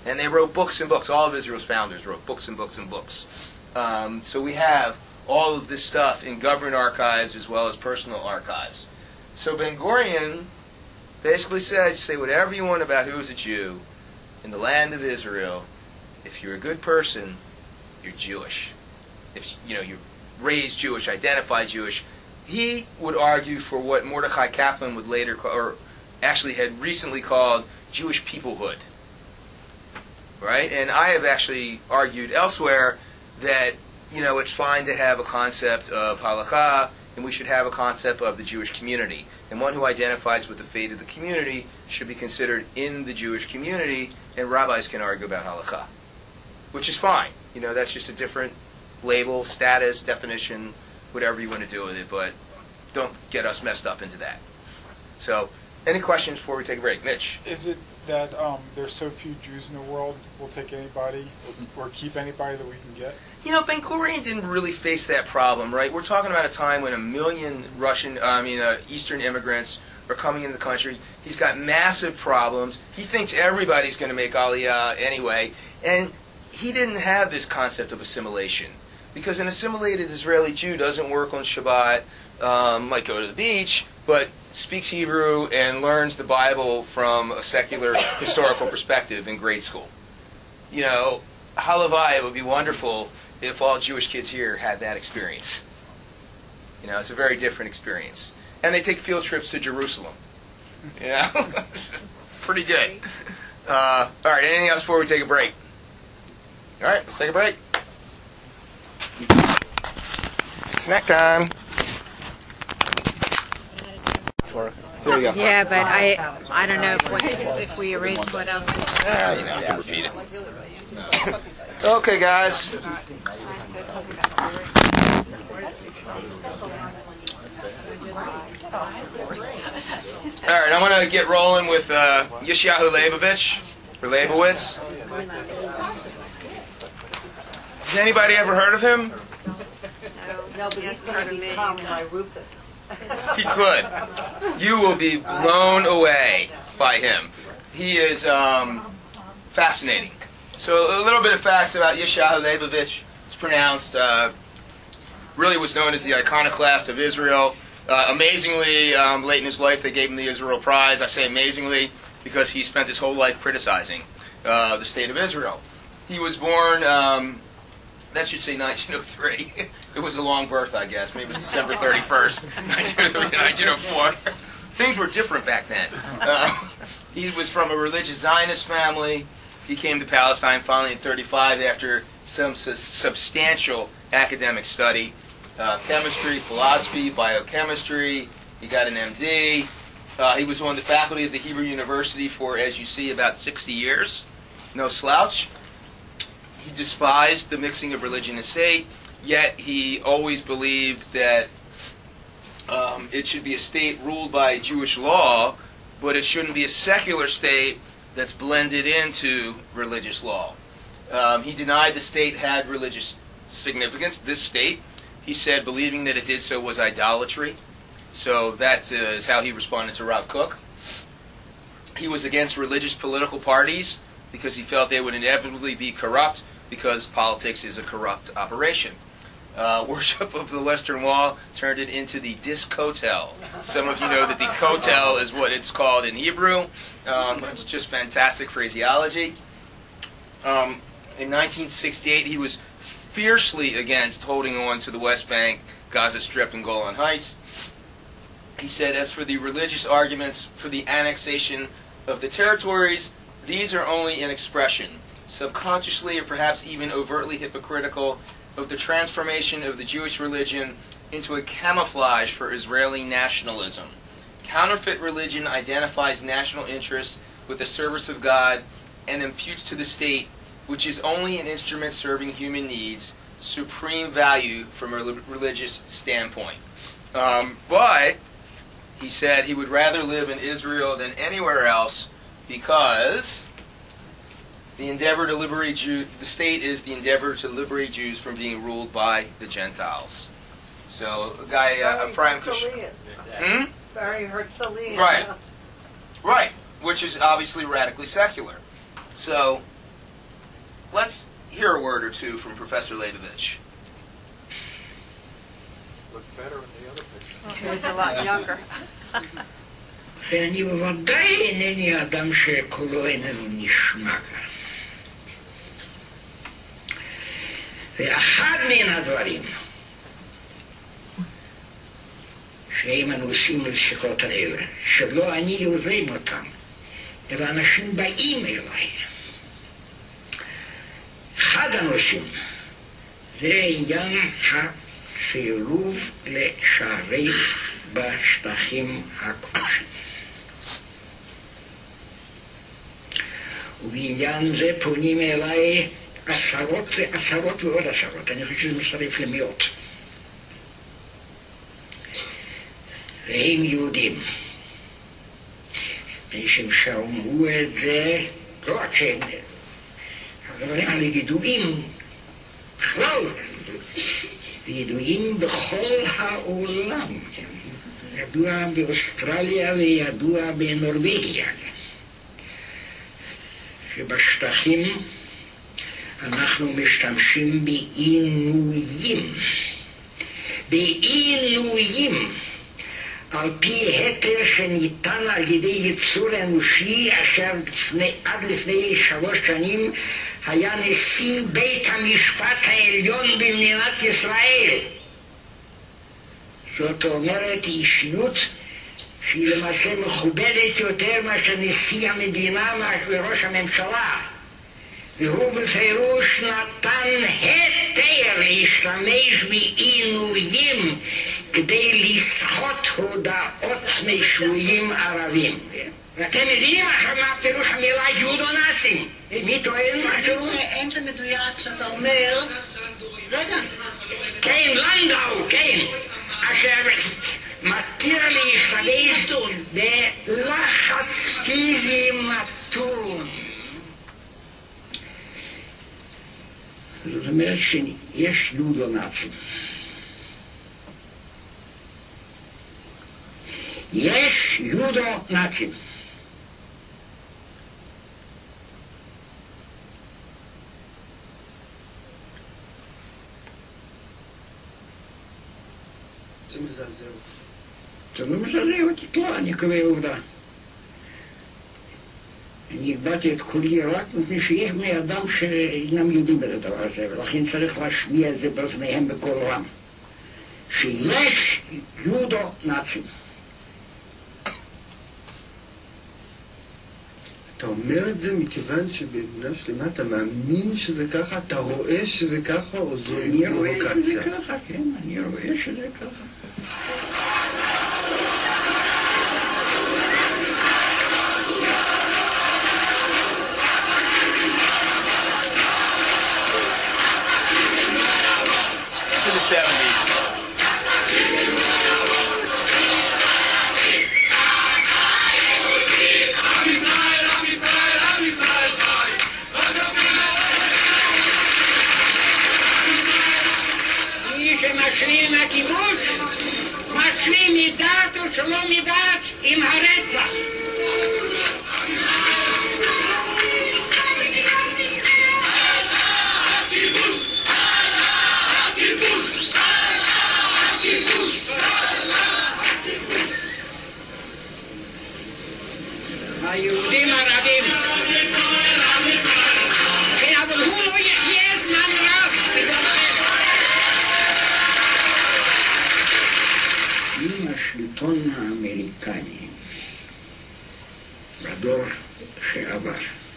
And they wrote books and books. All of Israel's founders wrote books and books and books. Um, so we have all of this stuff in government archives as well as personal archives. So Ben Gurion basically said, say whatever you want about who's a Jew in the land of Israel. If you're a good person, you're Jewish. If you know you're raised Jewish, identify Jewish. He would argue for what Mordechai Kaplan would later call, or actually had recently called, Jewish peoplehood. Right? And I have actually argued elsewhere that, you know, it's fine to have a concept of halakha, and we should have a concept of the Jewish community. And one who identifies with the fate of the community should be considered in the Jewish community, and rabbis can argue about halakha, which is fine. You know, that's just a different label, status, definition, whatever you want to do with it, but don't get us messed up into that. So, any questions before we take a break? Mitch? Is it that um, there's so few Jews in the world, we'll take anybody or keep anybody that we can get? You know, Ben Gurion didn't really face that problem, right? We're talking about a time when a million Russian, uh, I mean, uh, Eastern immigrants are coming into the country. He's got massive problems. He thinks everybody's going to make Aliyah anyway, and he didn't have this concept of assimilation, because an assimilated Israeli Jew doesn't work on Shabbat, um, might go to the beach, but speaks Hebrew and learns the Bible from a secular historical perspective in grade school. You know, halavai, it would be wonderful if all Jewish kids here had that experience. You know, it's a very different experience. And they take field trips to Jerusalem. You know? Pretty good. Uh, all right, anything else before we take a break? All right, let's take a break. Snack time. There you go. Yeah, but I I don't know if, what, if we erased what else. Ah, you know, I can repeat it. Okay, guys. All right, I'm going to get rolling with uh, Yeshayahu Leibovich, or Leibowitz. Has anybody ever heard of him? No, but he's going to become my Rupert. He could. You will be blown away by him. He is um, fascinating. So a little bit of facts about Yeshayahu Leibovich. It's pronounced, uh, really was known as the iconoclast of Israel. Uh, amazingly, um, late in his life, they gave him the Israel Prize. I say amazingly because he spent his whole life criticizing uh, the state of Israel. He was born, um, that should say nineteen oh three. It was a long birth, I guess. Maybe it was December thirty-first, nineteen oh three to nineteen oh four. Things were different back then. Uh, he was from a religious Zionist family. He came to Palestine finally in thirty-five after some su- substantial academic study. Uh, chemistry, philosophy, biochemistry. He got an M D. Uh, he was on the faculty of the Hebrew University for, as you see, about sixty years. No slouch. He despised the mixing of religion and state, yet he always believed that um, it should be a state ruled by Jewish law, but it shouldn't be a secular state that's blended into religious law. Um, he denied the state had religious significance. This state, he said, believing that it did so was idolatry. So that uh, is how he responded to Rav Kook. He was against religious political parties because he felt they would inevitably be corrupt, because politics is a corrupt operation. Uh, worship of the Western Wall turned it into the Diskotel. Some of you know that the Kotel is what it's called in Hebrew. Um, it's just fantastic phraseology. Um, in nineteen sixty-eight, he was fiercely against holding on to the West Bank, Gaza Strip, and Golan Heights. He said, as for the religious arguments for the annexation of the territories, these are only an expression, subconsciously or perhaps even overtly hypocritical, of the transformation of the Jewish religion into a camouflage for Israeli nationalism. Counterfeit religion identifies national interests with the service of God and imputes to the state, which is only an instrument serving human needs, supreme value from a religious standpoint. Um, but he said he would rather live in Israel than anywhere else because the endeavor to liberate Jew, the state is the endeavor to liberate Jews from being ruled by the Gentiles. So, a guy, uh, Ephraim Kush- Hmm? Very Herzlian. Right. Right. Which is obviously radically secular. So, let's hear a word or two from Professor Leibovich. Look better in the other picture. He was a lot younger. ואני בוודאי אינני אדם שכולו איננו נשמע כאן. ואחד מן הדברים שהם הנושאים לשיחות האלה, שלא אני יוזם אותם, אלא אנשים באים אליי. אחד הנושאים זה עניין הסירוב לשרת בשטחים הכבושים. ובעניין זה פונים אליי עשרות, עשרות ועוד עשרות, אני חושב שזה מצטרף למאות. והם יהודים. משום שאומרו את זה, לא רק שהם, הדברים האלה ידועים בכלל, וידועים בכל העולם. ידוע באוסטרליה וידוע בנורבגיה. שבשטחים אנחנו משתמשים בעינויים. בעינויים. על פי היתר שניתן על ידי יצור אנושי אשר לפני, עד לפני שלוש שנים היה נשיא בית המשפט העליון במדינת ישראל. זאת אומרת אישיות שהיא למעשה מכובדת יותר מאשר נשיא המדינה וראש הממשלה. והוא בפירוש נתן היתר להשתמש בעינויים כדי לסחוט הודעות משבויים ערבים. ואתם מבינים עכשיו מה פירוש המילה יודו-נאצים? מי טוען משהו? אין זה מדויק שאתה אומר... רגע. כן, לנדאו, כן. אשר מתיר להשתמש בלחץ פיזי מתון. זאת אומרת שיש יודו-נאצים. יש יודו-נאצים. זה מזעזע אותי. זה לא מזעזע אותי, לא, אני קובע עובדה. אני הגבלתי את כולי רק מפני שיש בני אדם שאינם יודעים את הדבר הזה, ולכן צריך להשמיע את זה באוזניהם בכל רם. שיש יודו-נאצים. אתה אומר את זה מכיוון שבאמונה שלמה אתה מאמין שזה ככה, אתה רואה שזה ככה, או זו אני רואה פרובוקציה? שזה ככה, כן, אני רואה שזה ככה. To the seventies. מי שמשלים הכיבוש, משלים מדעת או שלא מדעת עם הרצח. היהודים הרבים. כן, אבל הוא לא יחיה זמן רב. עם השלטון האמריקני בדור שעבר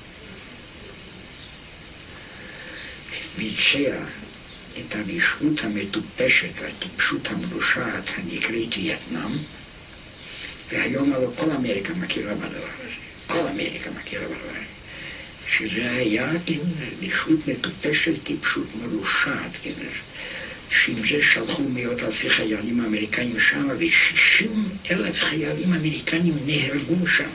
ביצע את הרשעות המטופשת והטיפשות המרושעת הנקראת וייטנאם, והיום אבל כל אמריקה מכירה בדבר הזה, כל אמריקה מכירה בדבר הזה, שזה היה רשעות מטופשת, טיפשות מרושעת, שעם זה שלחו מאות אלפי חיילים אמריקנים שם, ושישים אלף חיילים אמריקנים נהרגו שם.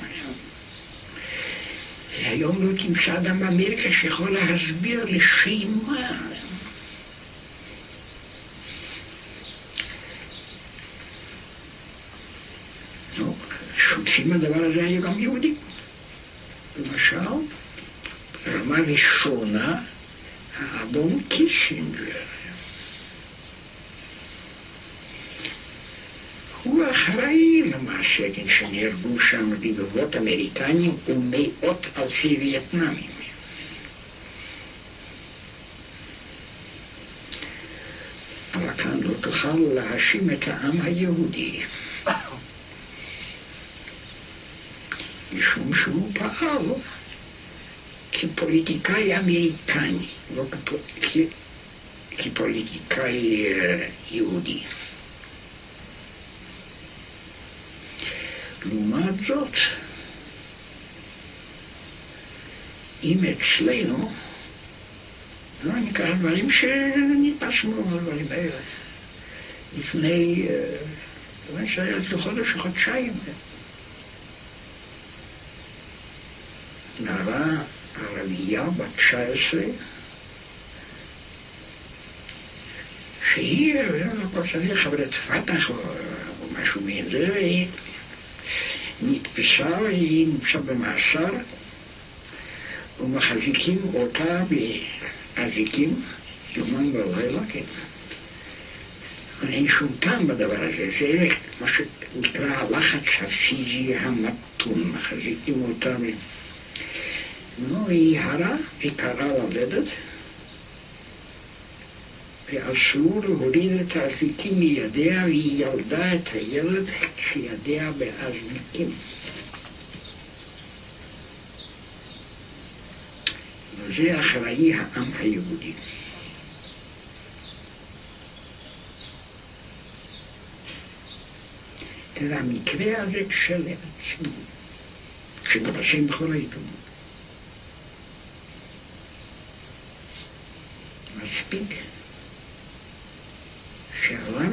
והיום לא תמצא אדם באמריקה שיכול להסביר לשם מה. נו, שותפים הדבר הזה היו גם יהודים. למשל, ברמה ראשונה, האדון קיסינג'ר. הוא אחראי למעשה שנהרגו שם רבבות אמריקנים ומאות אלפי וייטנאמים. אבל כאן לא תוכל להאשים את העם היהודי, משום שהוא פעל כפוליטיקאי אמריקני, לא כפוליטיקאי יהודי. לעומת זאת, אם אצלנו, לא נקרא דברים שנתפסנו על דברים האלה, לפני, כיוון שהיה לפני חודש או חודשיים, נערה ערבייה בת תשע עשרה, שהיא, לא כל סביב חברת פתח או משהו מזה, היא נתפסה, היא נמצא במאסר, ומחזיקים אותה באזיקים, יומם ולילה, כן. אין שום טעם בדבר הזה, זה מה שנקרא הלחץ הפיזי המתון, מחזיקים אותה. נו, היא הרה, היא קראה ללדת, ואסור להוריד את האזיקים מידיה, והיא ילדה את הילד כשידיה באזיקים. וזה אחראי העם היהודי. תראה, המקרה הזה כשלעצמו, שמתפרסם בכל העיתונות, מספיק שעליו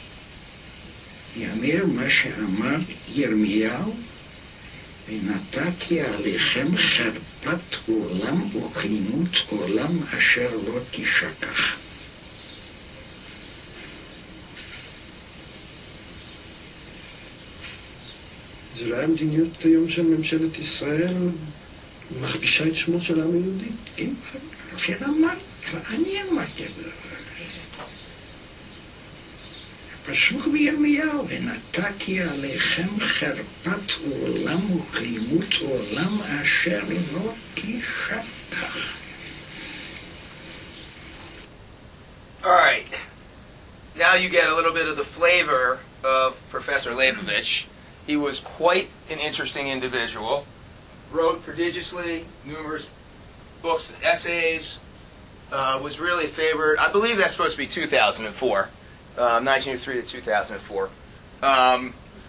יאמר מה שאמר ירמיהו, ונתתי עליכם חרפת עולם וכלימות עולם אשר לא תשכח. זה לא היה מדיניות היום של ממשלת ישראל מכפישה את שמו של העם היהודי? כן, לכן אמרתי, אני אמרתי את זה. פסוק בירמיהו, ונתתי עליכם חרפת עולם וכלימות עולם אשר לא תשכח. All right. Now you get a little bit of the flavor of Professor Leibovich. He was quite an interesting individual. Wrote prodigiously, numerous books and essays. Uh, was really favored. I believe that's supposed to be two thousand four. Um, nineteen oh three to two thousand four. Um,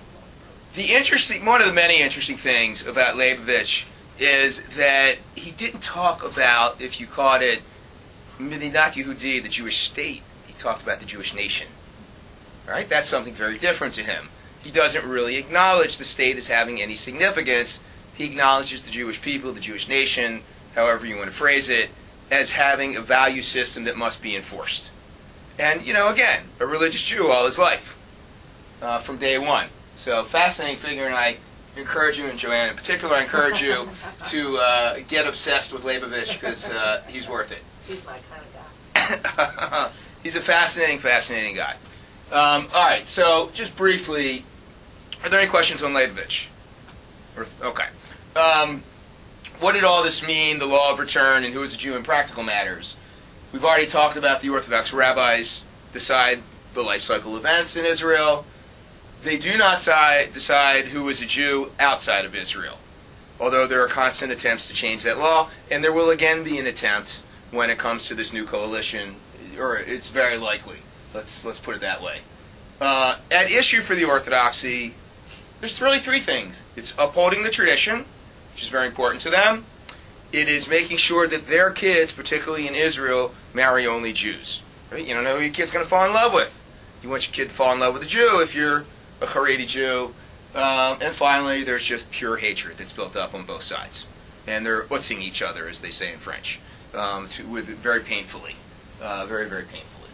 the interesting, one of the many interesting things about Leibovich is that he didn't talk about, if you caught it, Medinat Yehudi, the Jewish state. He talked about the Jewish nation. Right? That's something very different to him. He doesn't really acknowledge the state as having any significance. He acknowledges the Jewish people, the Jewish nation, however you want to phrase it, as having a value system that must be enforced. And, you know, again, a religious Jew all his life, uh, from day one. So, fascinating figure, and I encourage you, and Joanne in particular, I encourage you to uh, get obsessed with Leibovich, because uh, he's worth it. He's my kind of guy. He's a fascinating, fascinating guy. Um, all right, so just briefly, are there any questions on Leibovich? Or, okay. Um, what did all this mean, the law of return, and who is a Jew in practical matters? We've already talked about the Orthodox rabbis decide the life cycle events in Israel. They do not si- decide who is a Jew outside of Israel, although there are constant attempts to change that law, and there will again be an attempt when it comes to this new coalition, or it's very likely. Let's let's put it that way. Uh, at issue for the Orthodoxy, there's really three things. It's upholding the tradition, which is very important to them. It is making sure that their kids, particularly in Israel, marry only Jews. Right? You don't know who your kid's going to fall in love with. You want your kid to fall in love with a Jew if you're a Haredi Jew. Um, and finally, there's just pure hatred that's built up on both sides. And they're utzing each other, as they say in French, um, to, with very painfully. Uh, very, very painfully.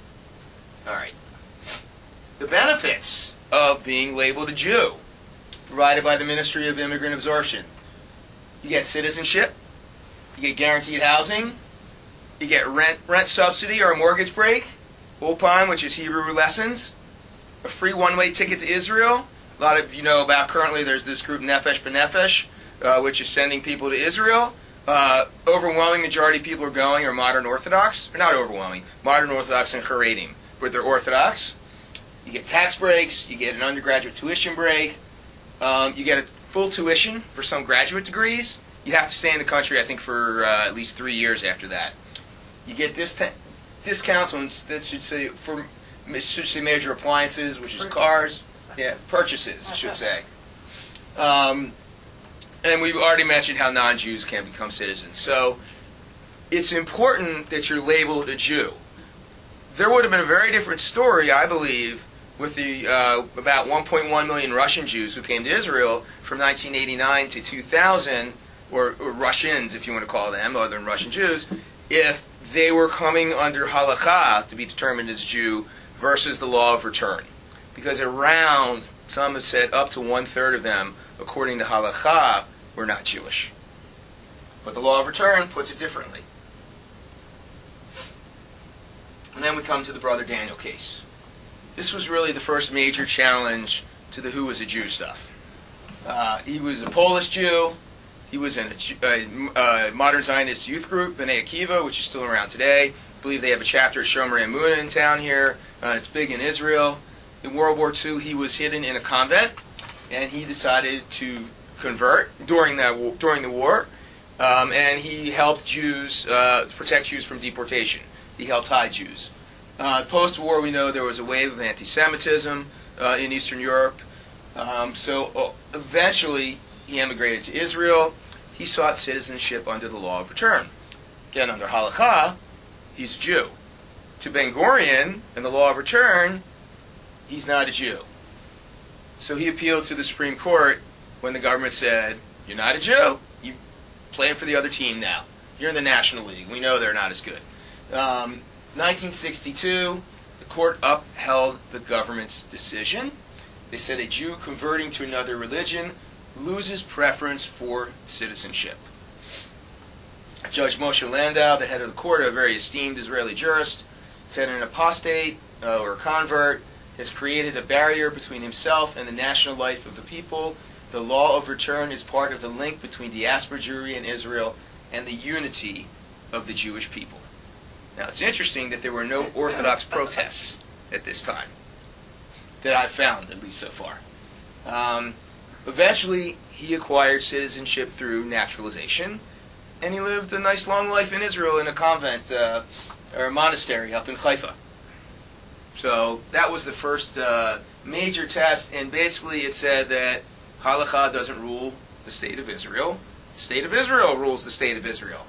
All right. The benefits of being labeled a Jew, provided by the Ministry of Immigrant Absorption. You get citizenship, you get guaranteed housing, You get rent rent subsidy or a mortgage break, Ulpan, which is Hebrew lessons, a free one-way ticket to Israel. A lot of you know about currently there's this group Nefesh B'Nefesh, uh, which is sending people to Israel. Uh, overwhelming majority of people are going are modern Orthodox. Or not overwhelming, modern Orthodox and Haredim, but they're Orthodox. You get tax breaks, you get an undergraduate tuition break, um, you get a full tuition for some graduate degrees. You have to stay in the country, I think, for uh, at least three years after that. You get dis- discounts on, that should say, for should say major appliances, which is cars. Yeah, purchases, I should say. Um, and we've already mentioned how non-Jews can become citizens. So it's important that you're labeled a Jew. There would have been a very different story, I believe, with the uh, about one point one million Russian Jews who came to Israel from nineteen eighty-nine to two thousand, or, or Russians, if you want to call them, other than Russian Jews, if they were coming under halakha to be determined as Jew versus the law of return. Because around, some have said up to one-third of them, according to halakha, were not Jewish. But the law of return puts it differently. And then we come to the Brother Daniel case. This was really the first major challenge to the who was a Jew stuff. Uh, he was a Polish Jew. He was in a, a, a modern Zionist youth group, B'nai Akiva, which is still around today. I believe they have a chapter at Shomer Emunah in town here. Uh, it's big in Israel. In World War Two, he was hidden in a convent, and he decided to convert during that during the war, um, and he helped Jews uh, protect Jews from deportation. He helped hide Jews. Uh, post-war, we know there was a wave of anti-Semitism uh, in Eastern Europe. Um, so uh, eventually, he emigrated to Israel. He sought citizenship under the law of return. Again, under halakha, he's a Jew. To Ben Gurion and the law of return, he's not a Jew. So he appealed to the Supreme Court when the government said, "You're not a Jew. You're playing for the other team now. You're in the National League. We know they're not as good." Um, nineteen sixty-two, the court upheld the government's decision. They said a Jew converting to another religion loses preference for citizenship. Judge Moshe Landau, the head of the court, a very esteemed Israeli jurist, said an apostate uh, or a convert has created a barrier between himself and the national life of the people. The law of return is part of the link between diaspora Jewry and Israel and the unity of the Jewish people. Now, it's interesting that there were no Orthodox protests at this time, that I've found, at least so far. Um, eventually, he acquired citizenship through naturalization, and he lived a nice long life in Israel in a convent, uh, or a monastery up in Haifa. So that was the first uh, major test, and basically it said that halakha doesn't rule the state of Israel. The state of Israel rules the state of Israel.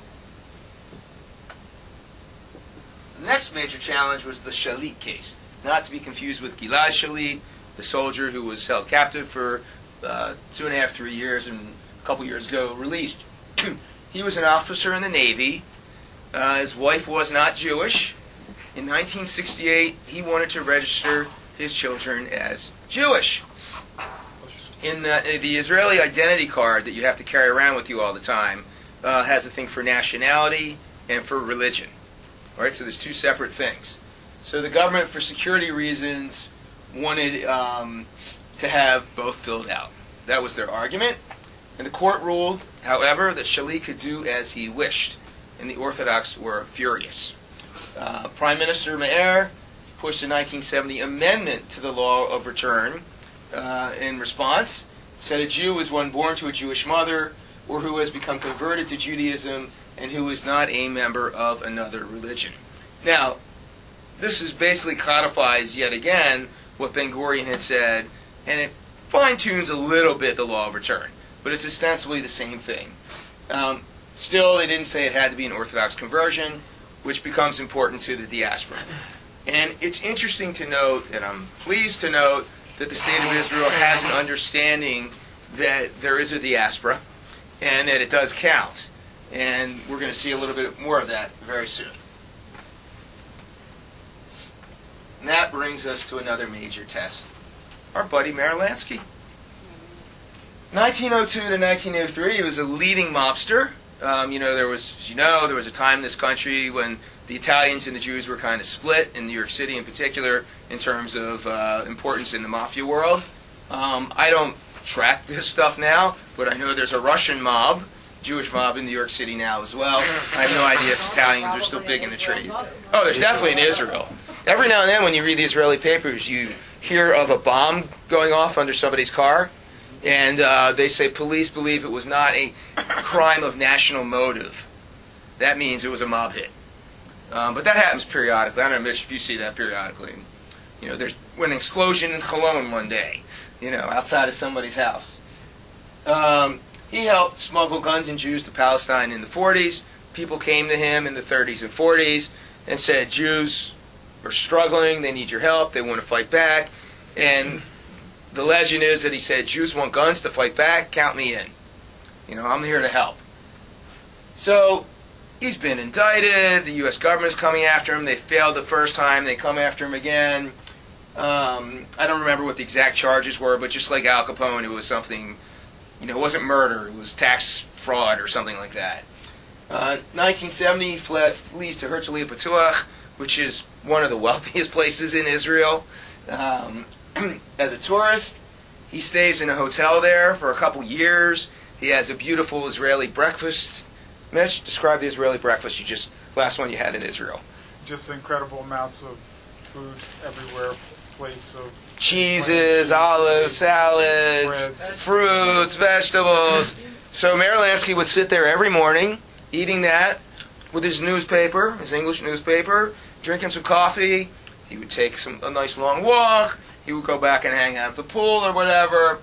The next major challenge was the Shalit case, not to be confused with Gilad Shalit, the soldier who was held captive for uh, two and a half, three years, and a couple years ago released. He was an officer in the Navy. Uh, his wife was not Jewish. In nineteen sixty-eight, he wanted to register his children as Jewish. In the, the Israeli identity card that you have to carry around with you all the time uh, has a thing for nationality and for religion. All right, so there's two separate things. So the government, for security reasons, wanted um, to have both filled out. That was their argument. And the court ruled, however, that Shalit could do as he wished. And the Orthodox were furious. Uh, Prime Minister Meir pushed a nineteen seventy amendment to the law of return uh, in response. Said a Jew is one born to a Jewish mother or who has become converted to Judaism and who is not a member of another religion. Now, this is basically codifies yet again what Ben Gurion had said, and it fine-tunes a little bit the law of return, but it's ostensibly the same thing. Um, still, they didn't say it had to be an Orthodox conversion, which becomes important to the diaspora. And it's interesting to note, and I'm pleased to note, that the State of Israel has an understanding that there is a diaspora and that it does count. And we're going to see a little bit more of that very soon. And that brings us to another major test. Our buddy Meir Lansky. nineteen oh two to nineteen oh three, he was a leading mobster Um, you know, there was, as you know, there was a time in this country when the Italians and the Jews were kind of split, in New York City in particular, in terms of uh, importance in the mafia world. Um, I don't track this stuff now, but I know there's a Russian mob, Jewish mob in New York City now as well. I have no idea if Italians are still big in the trade. Oh, there's definitely in Israel. Every now and then when you read the Israeli papers, you hear of a bomb going off under somebody's car, and uh, they say police believe it was not a crime of national motive. That means it was a mob hit. Um, but that happens periodically. I don't know, Mitch, if you see that periodically. You know, there's an explosion in Cologne one day, you know, outside of somebody's house. Um, he helped smuggle guns and Jews to Palestine in the forties. People came to him in the thirties and forties and said, Jews are struggling, they need your help, they want to fight back. And the legend is that he said, Jews want guns to fight back, count me in. You know, I'm here to help. So, he's been indicted, the U S government's coming after him, they failed the first time, they come after him again. Um, I don't remember what the exact charges were, but just like Al Capone, it was something, you know, it wasn't murder, it was tax fraud or something like that. Uh, nineteen seventy, he fled, flees to Herzliya Batuach, which is one of the wealthiest places in Israel. Um, as a tourist, he stays in a hotel there for a couple years. He has a beautiful Israeli breakfast. Mitch, describe the Israeli breakfast you just, last one you had in Israel. Just incredible amounts of food everywhere, plates of cheeses, olives, salads, breads, fruits, vegetables. So Meir Lansky would sit there every morning, eating that with his newspaper, his English newspaper, drinking some coffee. He would take some a nice long walk. He would go back and hang out at the pool or whatever.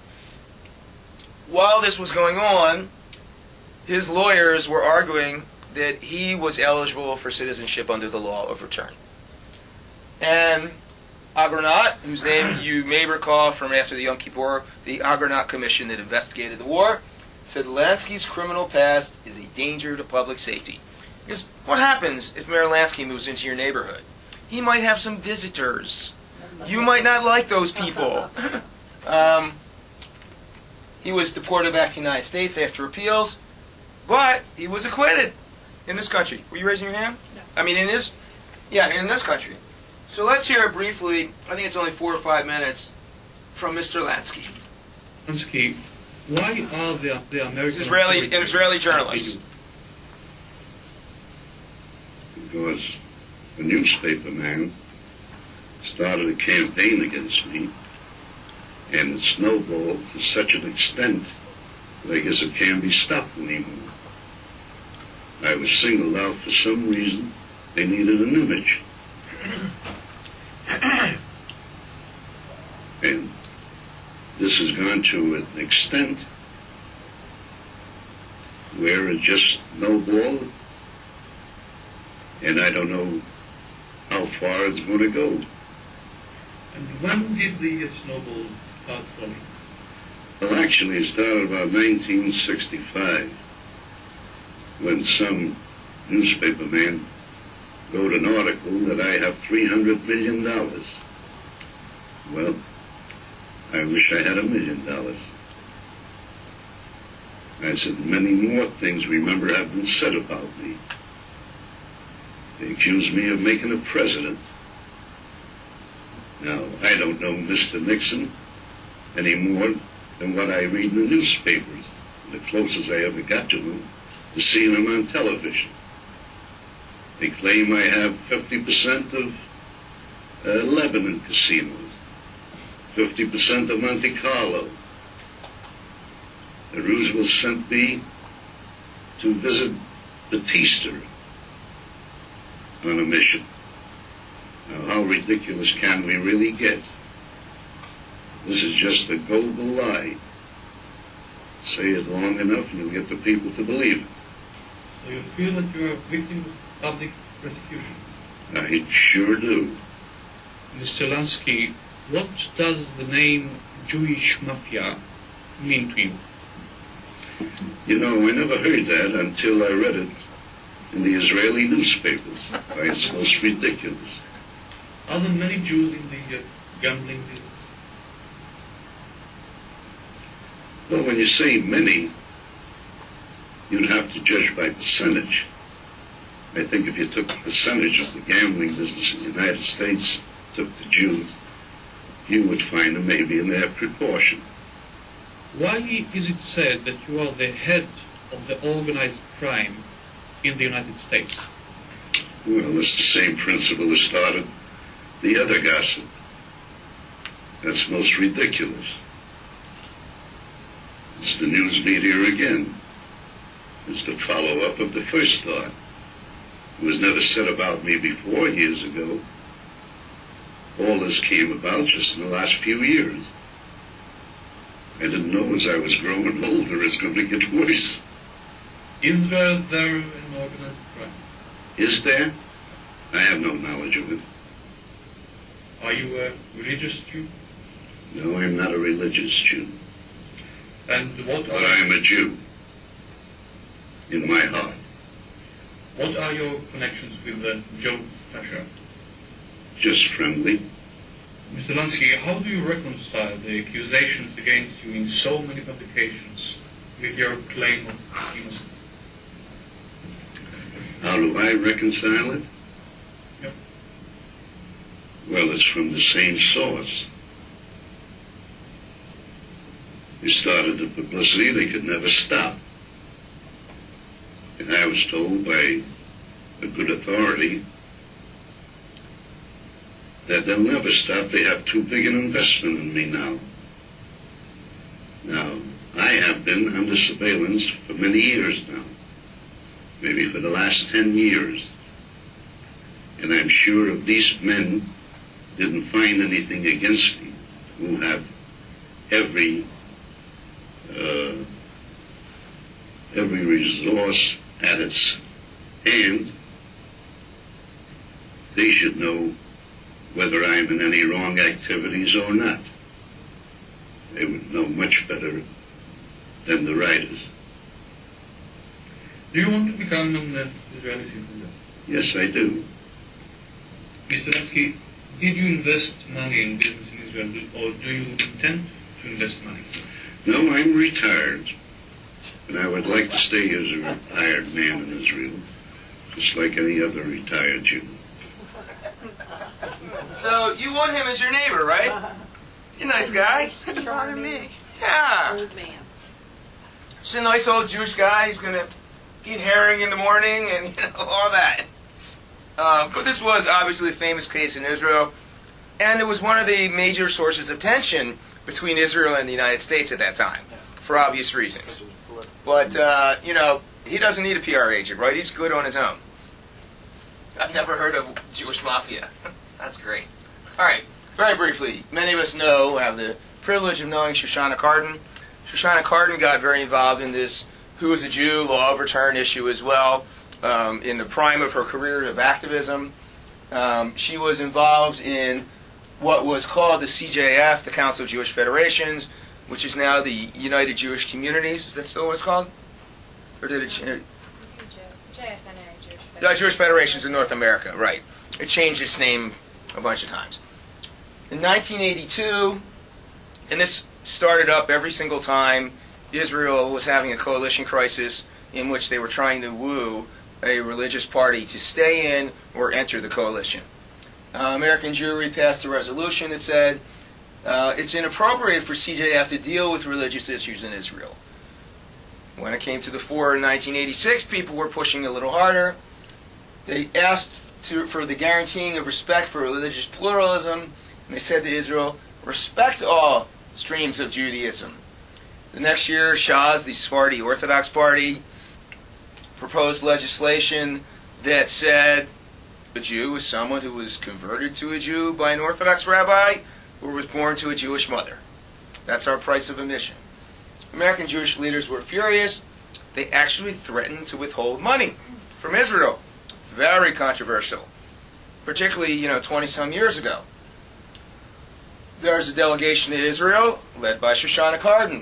While this was going on, his lawyers were arguing that he was eligible for citizenship under the law of return. And Agranat, whose name you may recall from after the Yom Kippur, the Agranat Commission that investigated the war, said Lansky's criminal past is a danger to public safety. Because what happens if Meir Lansky moves into your neighborhood? He might have some visitors. You might not like those people. um, he was deported back to the United States after appeals, but he was acquitted in this country. Were you raising your hand? No. I mean, in this? Yeah, in this country. So let's hear briefly, I think it's only four or five minutes, from Mister Lansky. Lansky, why are the, the American... Israeli, an Israeli journalist. Because a newspaper man started a campaign against me, and it snowballed to such an extent that I guess it can't be stopped anymore. I was singled out for some reason. They needed an image. And this has gone to an extent where it just snowballed, and I don't know how far it's going to go. And when did the snowball start falling? Well, actually, it started about nineteen sixty-five, when some newspaper man wrote an article that I have three hundred million dollars. Well, I wish I had a million dollars. I said, many more things, remember, have been said about me. They accused me of making a president. Now, I don't know Mister Nixon any more than what I read in the newspapers. The closest I ever got to him is seeing him on television. They claim I have fifty percent of uh, Lebanon casinos, fifty percent of Monte Carlo. And Roosevelt sent me to visit Batista on a mission. Now, how ridiculous can we really get? This is just a global lie. Say it long enough and you'll get the people to believe it. So you feel that you're a victim of public persecution? I sure do. Mister Lansky, what does the name Jewish Mafia mean to you? You know, I never heard that until I read it in the Israeli newspapers. Why, it's most ridiculous. Are there many Jews in the uh, gambling business? Well, when you say many, you'd have to judge by percentage. I think if you took a percentage of the gambling business in the United States, took the Jews, you would find them maybe in their proportion. Why is it said that you are the head of the organized crime in the United States? Well, it's the same principle that started the other gossip. That's most ridiculous. It's the news media again. It's the follow-up of the first thought. It was never said about me before years ago. All this came about just in the last few years. I didn't know as I was growing older it's going to get worse. Is there, there an organized crime? Is there? I have no knowledge of it. Are you a religious Jew? No, I'm not a religious Jew. And what But are I am a Jew. In my heart. what are your connections with uh, Joe Pasha? Just friendly. Mister Lansky, how do you reconcile the accusations against you in so many publications with your claim of innocence? How do I reconcile it? Yep. Well, it's from the same source. They started the publicity they could never stop. And I was told by a good authority that they'll never stop. They have too big an investment in me now. Now, I have been under surveillance for many years now. Maybe for the last ten years. And I'm sure if these men didn't find anything against me, who have every uh, every resource at its hand, they should know whether I'm in any wrong activities or not. They would know much better than the writers. Do you want to become an Israeli citizen? Yes, I do. Mister Lansky, did you invest money in business in Israel, or do you intend to invest money? No, I'm retired. And I would like to stay as a retired man in Israel, just like any other retired Jew. So you want him as your neighbor, right? You're a nice guy. Charming me. Yeah. Old man. He's a nice old Jewish guy. He's gonna eat herring in the morning and you know all that. Uh, but this was obviously a famous case in Israel, and it was one of the major sources of tension between Israel and the United States at that time, for obvious reasons. But uh, you know, he doesn't need a P R agent, right? He's good on his own. I've never heard of Jewish mafia. That's great. All right, very briefly, many of us know, have the privilege of knowing Shoshana Cardin. Shoshana Cardin got very involved in this who is a Jew, law of return issue as well, um, in the prime of her career of activism. Um, she was involved in what was called the C J F, the Council of Jewish Federations, which is now the United Jewish Communities. Is that still what it's called? Or did it change? J F N A, Jewish Uh, Federation. Jewish Federations in North America, right. It changed its name a bunch of times. In nineteen eighty-two, and this started up every single time Israel was having a coalition crisis in which they were trying to woo a religious party to stay in or enter the coalition. Uh, American Jewry passed a resolution that said uh, it's inappropriate for C J F to deal with religious issues in Israel. When it came to the fore in nineteen eighty-six, people were pushing a little harder. They asked to, for the guaranteeing of respect for religious pluralism, and they said to Israel, respect all streams of Judaism. The next year, Shas, the Sephardi Orthodox Party, proposed legislation that said a Jew is someone who was converted to a Jew by an Orthodox rabbi or was born to a Jewish mother. That's our price of admission. American Jewish leaders were furious. They actually threatened to withhold money from Israel. Very controversial, particularly, you know, twenty-some years ago. There's a delegation to Israel led by Shoshana Cardin.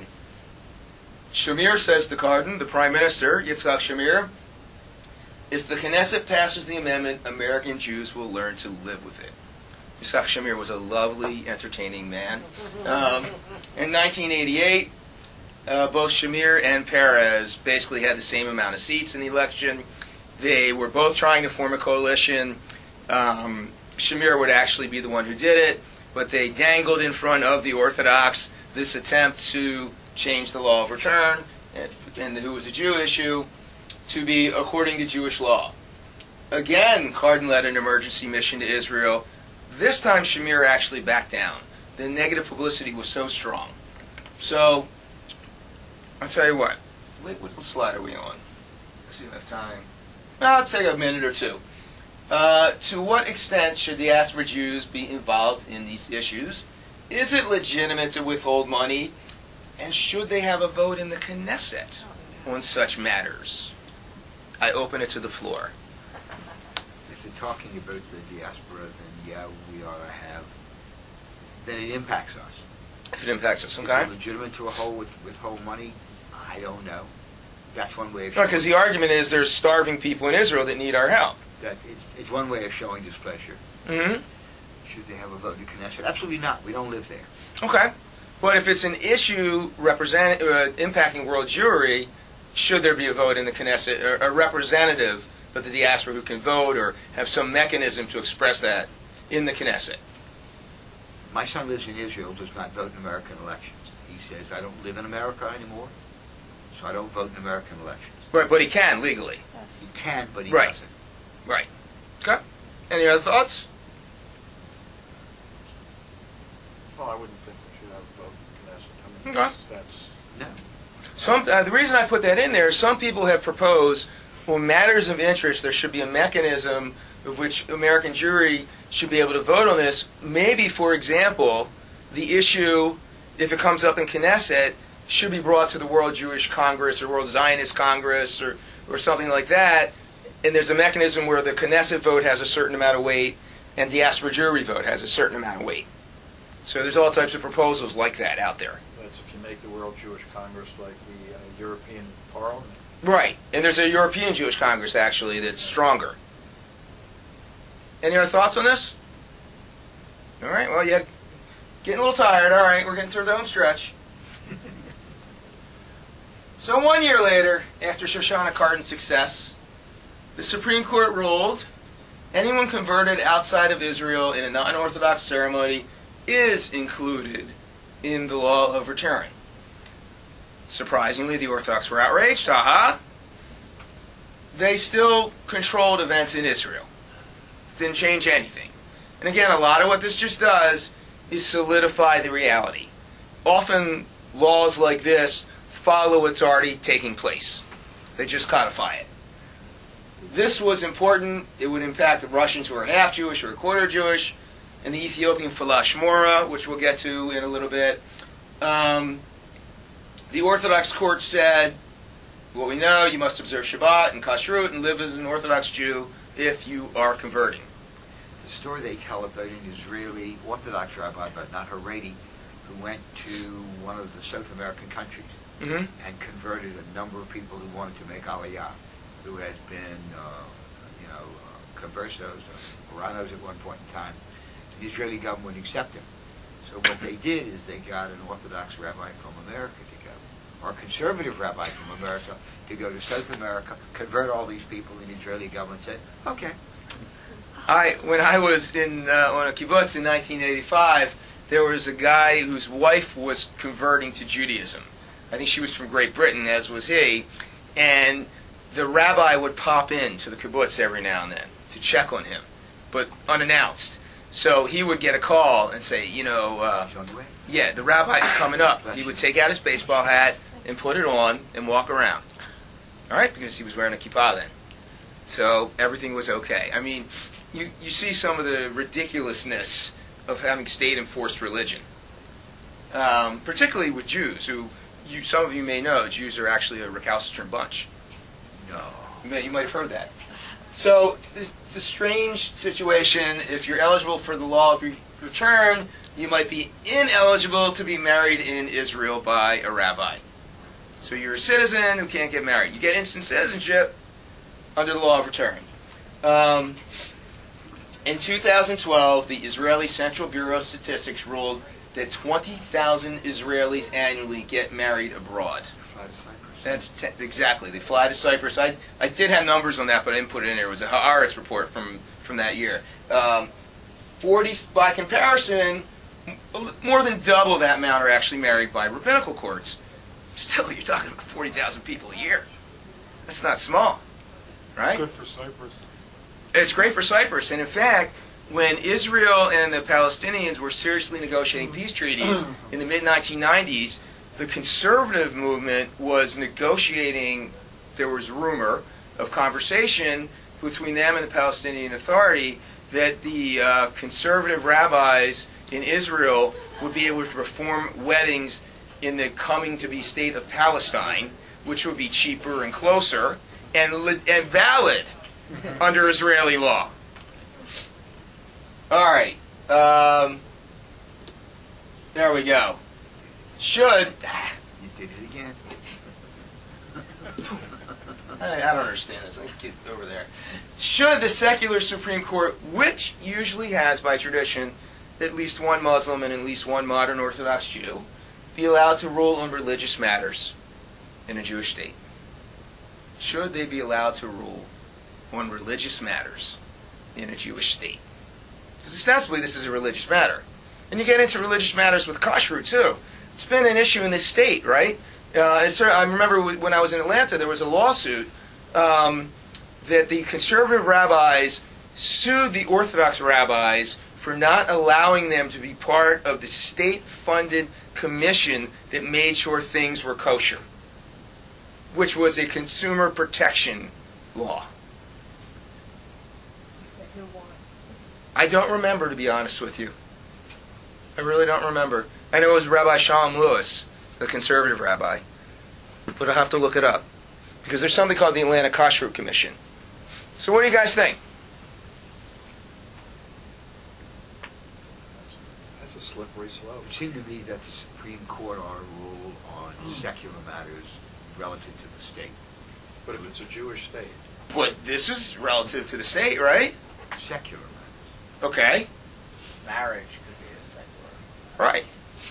Shamir says to Cardin, the Prime Minister, Yitzhak Shamir, if the Knesset passes the amendment, American Jews will learn to live with it. Yitzhak Shamir was a lovely, entertaining man. Um, in nineteen eighty-eight, uh, both Shamir and Peres basically had the same amount of seats in the election. They were both trying to form a coalition. Um, Shamir would actually be the one who did it, but they dangled in front of the Orthodox this attempt to change the law of return, and, and who was a Jew issue, to be according to Jewish law. Again, Cardin led an emergency mission to Israel. This time Shamir actually backed down. The negative publicity was so strong. So, I'll tell you what. Wait, what slide are we on? Let's see if I have time. Well, let's take a minute or two. Uh, to what extent should diaspora Jews be involved in these issues? Is it legitimate to withhold money? And should they have a vote in the Knesset on such matters? I open it to the floor. If you're talking about the diaspora, then yeah, we ought to have, then it impacts us. If it impacts us, Is okay? it legitimate to withhold, with, withhold money? I don't know. That's one way of Because the argument is there's starving people in Israel that need our help. That it, it's one way of showing displeasure. Mm-hmm. Should they have a vote in Knesset? Absolutely not. We don't live there. Okay. But if it's an issue represent, uh, impacting world Jewry, should there be a vote in the Knesset, or a representative of the diaspora who can vote or have some mechanism to express that in the Knesset? My son lives in Israel, does not vote in American elections. He says, I don't live in America anymore, so I don't vote in American elections. Right, but he can legally. He can, but he Right. doesn't. Right. Okay. Any other thoughts? Well, I wouldn't think we should have a vote in Knesset. I mean, Okay. that's, No. Some uh, the reason I put that in there is some people have proposed, for matters of interest, there should be a mechanism of which American Jewry should be able to vote on this. Maybe, for example, the issue, if it comes up in Knesset, should be brought to the World Jewish Congress or World Zionist Congress or, or something like that. And there's a mechanism where the Knesset vote has a certain amount of weight and diaspora Jewry vote has a certain amount of weight. So there's all types of proposals like that out there. that's if you make the World Jewish Congress like the uh, European Parliament. Right. And there's a European Jewish Congress, actually, that's stronger. Any other thoughts on this? All right. Well, yeah, getting a little tired. All right. We're getting to the home stretch. So one year later, after Shoshana Cardin's success, the Supreme Court ruled anyone converted outside of Israel in a non-Orthodox ceremony is included in the law of return. Surprisingly, the Orthodox were outraged. Haha. They still controlled events in Israel. Didn't change anything. And again, a lot of what this just does is solidify the reality. Often, laws like this follow what's already taking place. They just codify it. This was important. It would impact the Russians who are half Jewish or a quarter Jewish, and the Ethiopian Falash Mora, which we'll get to in a little bit. Um, the Orthodox court said, well, we know you must observe Shabbat and Kashrut and live as an Orthodox Jew if you are converting. The story they tell about an Israeli Orthodox rabbi, but not Haredi, who went to one of the South American countries mm-hmm. and converted a number of people who wanted to make Aliyah, who had been, uh, you know, uh, conversos or Quranos at one point in time. The Israeli government wouldn't accept him. So what they did is they got an Orthodox rabbi from America to go, or a conservative rabbi from America to go to South America, convert all these people, and the Israeli government said, okay. I when I was in uh, on a kibbutz in nineteen eighty-five, there was a guy whose wife was converting to Judaism. I think she was from Great Britain, as was he, and the rabbi would pop in to the kibbutz every now and then to check on him, but unannounced. So he would get a call and say, you know, uh, yeah, the rabbi's coming up. He would take out his baseball hat and put it on and walk around. All right, because he was wearing a kippah then. So everything was okay. I mean, you, you see some of the ridiculousness of having state-enforced religion, um, particularly with Jews, who you, some of you may know, Jews are actually a recalcitrant bunch. No. You, may, you might have heard that. So it's a strange situation. If you're eligible for the law of return, you might be ineligible to be married in Israel by a rabbi. So you're a citizen who can't get married. You get instant citizenship under the law of return. Um, in two thousand twelve, the Israeli Central Bureau of Statistics ruled that twenty thousand Israelis annually get married abroad. Fly to Cyprus. That's te- exactly. They fly to Cyprus. I I did have numbers on that, but I didn't put it in there. It was a Haaretz report from, from that year. Um, forty by comparison, m- more than double that amount are actually married by rabbinical courts. Still, you're talking about forty thousand people a year. That's not small, right? Good for Cyprus. It's great for Cyprus, and in fact, when Israel and the Palestinians were seriously negotiating peace treaties in the mid nineteen nineties, the conservative movement was negotiating, there was rumor of conversation between them and the Palestinian Authority that the uh, conservative rabbis in Israel would be able to perform weddings in the coming-to-be state of Palestine, which would be cheaper and closer, and, li- and valid under Israeli law. All right. Um, there we go. Should... You did it again. I, I don't understand this. Let me get over there. Should the secular Supreme Court, which usually has, by tradition, at least one Muslim and at least one modern Orthodox Jew, be allowed to rule on religious matters in a Jewish state? Should they be allowed to rule on religious matters in a Jewish state? Because ostensibly this is a religious matter. And you get into religious matters with kashrut, too. It's been an issue in this state, right? Uh, it's, I remember when I was in Atlanta, there was a lawsuit um, that the conservative rabbis sued the Orthodox rabbis for not allowing them to be part of the state-funded commission that made sure things were kosher, which was a consumer protection law. I don't remember, to be honest with you. I really don't remember. I know it was Rabbi Shalom Lewis, the conservative rabbi. But I'll have to look it up. Because there's something called the Atlanta Kashrut Commission. So what do you guys think? That's a slippery slope. It seemed to me that the Supreme Court ought to rule on secular matters relative to the state. But if it's a Jewish state. But this is relative to the state, right? Secular matters. Okay. Marriage could be a secular. Right.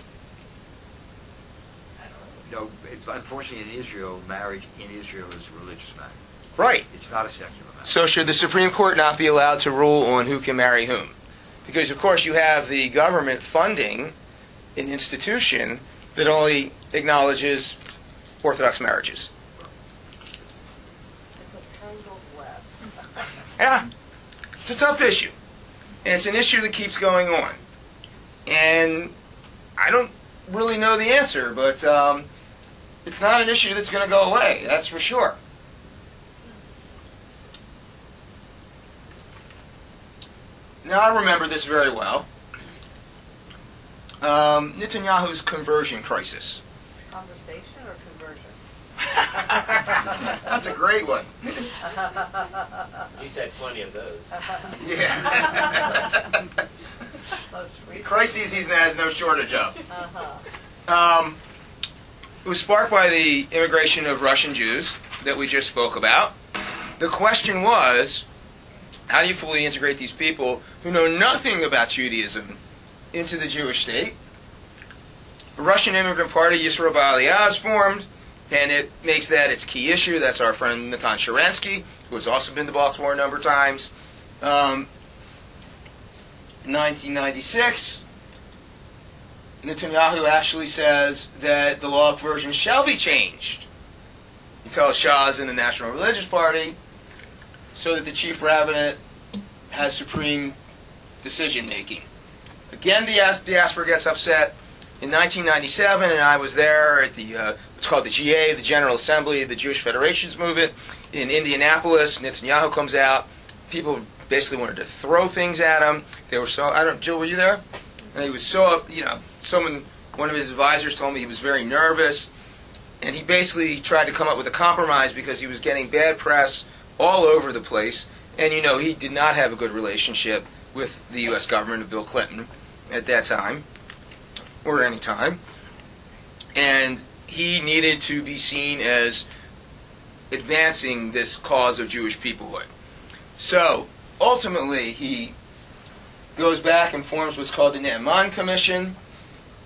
No, it, unfortunately in Israel, marriage in Israel is a religious matter. Right. It's not a secular matter. So should the Supreme Court not be allowed to rule on who can marry whom? Because, of course, you have the government funding an institution that only acknowledges Orthodox marriages. It's a tangled web. Yeah. It's a tough issue. And it's an issue that keeps going on. And I don't really know the answer, but um, it's not an issue that's going to go away, that's for sure. Now, I remember this very well. Um, Netanyahu's conversion crisis. Conversation or conversion? That's a great one. He's had plenty of those. Yeah. Crises he has no shortage of. Um, it was sparked by the immigration of Russian Jews that we just spoke about. The question was, how do you fully integrate these people who know nothing about Judaism into the Jewish state? The Russian Immigrant Party, Yisroel Ba'aliyah, is formed, and it makes that its key issue. That's our friend Natan Sharansky, who has also been to Baltimore a number of times. Um, nineteen ninety-six, Netanyahu actually says that the law of conversion shall be changed. He tells Shas and the National Religious Party so that the chief rabbinate has supreme decision-making. Again, the diaspora gets upset. In nineteen ninety-seven, and I was there at the, uh, what's called the G A, the General Assembly of the Jewish Federations Movement in Indianapolis. Netanyahu comes out. People basically wanted to throw things at him. They were so, I don't, Jill, were you there? And he was so, you know, someone, one of his advisors told me he was very nervous. And he basically tried to come up with a compromise because he was getting bad press all over the place. And, you know, he did not have a good relationship with the U S government of Bill Clinton at that time, or any time. And he needed to be seen as advancing this cause of Jewish peoplehood. So, ultimately, he goes back and forms what's called the Ne'eman Commission,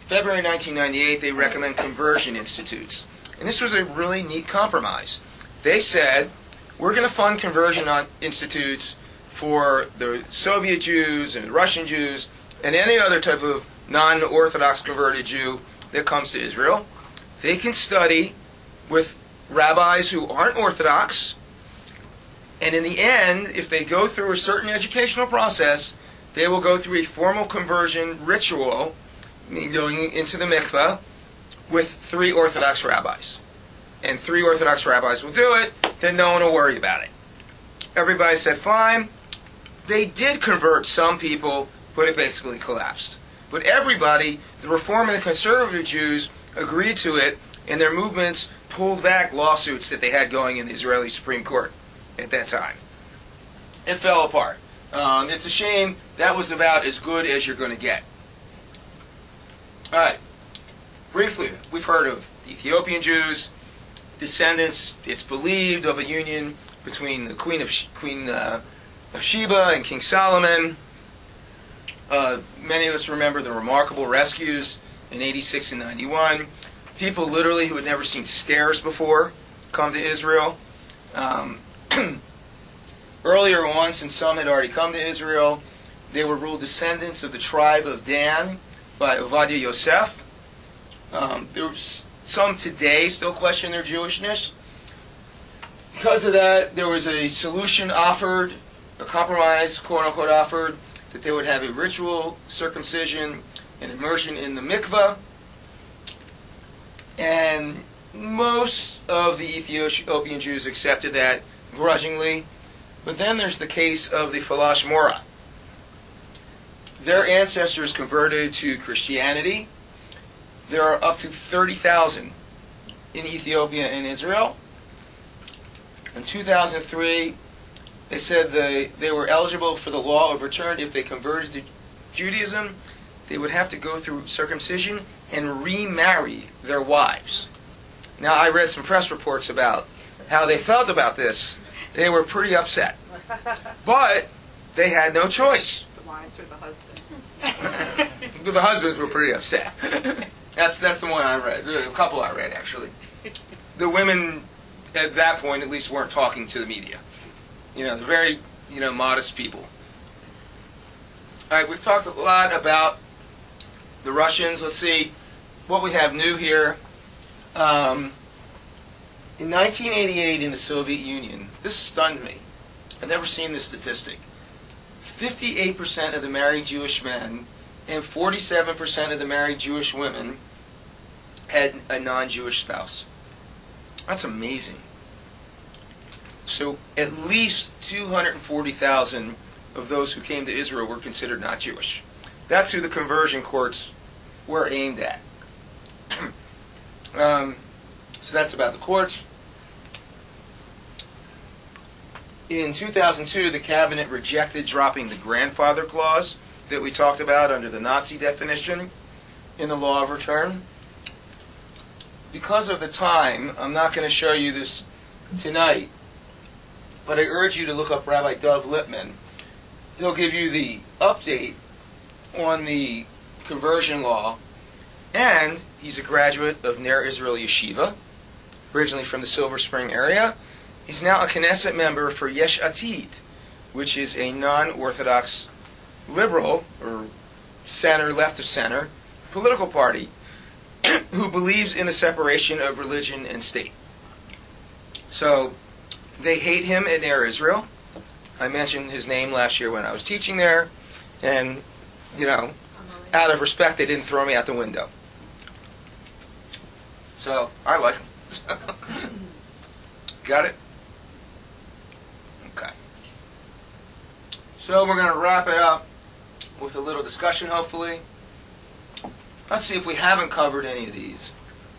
February nineteen ninety-eight, they recommend conversion institutes. And this was a really neat compromise. They said, we're going to fund conversion on institutes for the Soviet Jews and Russian Jews and any other type of non-Orthodox converted Jew that comes to Israel. They can study with rabbis who aren't Orthodox, and in the end, if they go through a certain educational process, they will go through a formal conversion ritual, meaning going into the mikveh, with three Orthodox rabbis. And three Orthodox rabbis will do it, then no one will worry about it. Everybody said fine. They did convert some people, but it basically collapsed. But everybody, the Reform and the Conservative Jews, agreed to it, and their movements pulled back lawsuits that they had going in the Israeli Supreme Court at that time. It fell apart. Um, it's a shame. That was about as good as you're going to get. All right. Briefly, we've heard of Ethiopian Jews, descendants, it's believed, of a union between the Queen of Queen uh, of Sheba and King Solomon. Uh, many of us remember the remarkable rescues in eighty-six and ninety-one. People literally who had never seen stairs before come to Israel. Um, earlier on, since some had already come to Israel, they were ruled descendants of the tribe of Dan by Ovadia Yosef. Um, there were some today still question their Jewishness. Because of that, there was a solution offered, a compromise, quote-unquote, offered, that they would have a ritual circumcision and immersion in the mikveh. And most of the Ethiopian Jews accepted that grudgingly. But then there's the case of the Falash Mora. Their ancestors converted to Christianity. There are up to thirty thousand in Ethiopia and Israel. In two thousand three, they said they, they were eligible for the law of return if they converted to Judaism. They would have to go through circumcision and remarry their wives. Now, I read some press reports about how they felt about this. They were pretty upset. But they had no choice. The wives or the husbands? The husbands were pretty upset. That's that's the one I read. A couple I read, actually. The women, at that point, at least, weren't talking to the media. You know, they're very, you know, modest people. All right, we've talked a lot about the Russians. Let's see what we have new here. Um, in nineteen eighty-eight, in the Soviet Union, this stunned me. I've never seen this statistic. fifty-eight percent of the married Jewish men and forty-seven percent of the married Jewish women had a non-Jewish spouse. That's amazing. So at least two hundred forty thousand of those who came to Israel were considered not Jewish. That's who the conversion courts were aimed at. um, so that's about the courts. In two thousand two, the cabinet rejected dropping the grandfather clause that we talked about under the Nazi definition in the law of return. Because of the time, I'm not going to show you this tonight, but I urge you to look up Rabbi Dov Lipman. He'll give you the update on the conversion law, and he's a graduate of Ner Israel Yeshiva, originally from the Silver Spring area. He's now a Knesset member for Yesh Atid, which is a non-Orthodox liberal, or center, left of center, political party who believes in the separation of religion and state. So, they hate him at Ner Israel. I mentioned his name last year when I was teaching there, and, you know, out of respect, they didn't throw me out the window. So, I like him. Got it? Okay. So, we're going to wrap it up with a little discussion, hopefully. Let's see if we haven't covered any of these.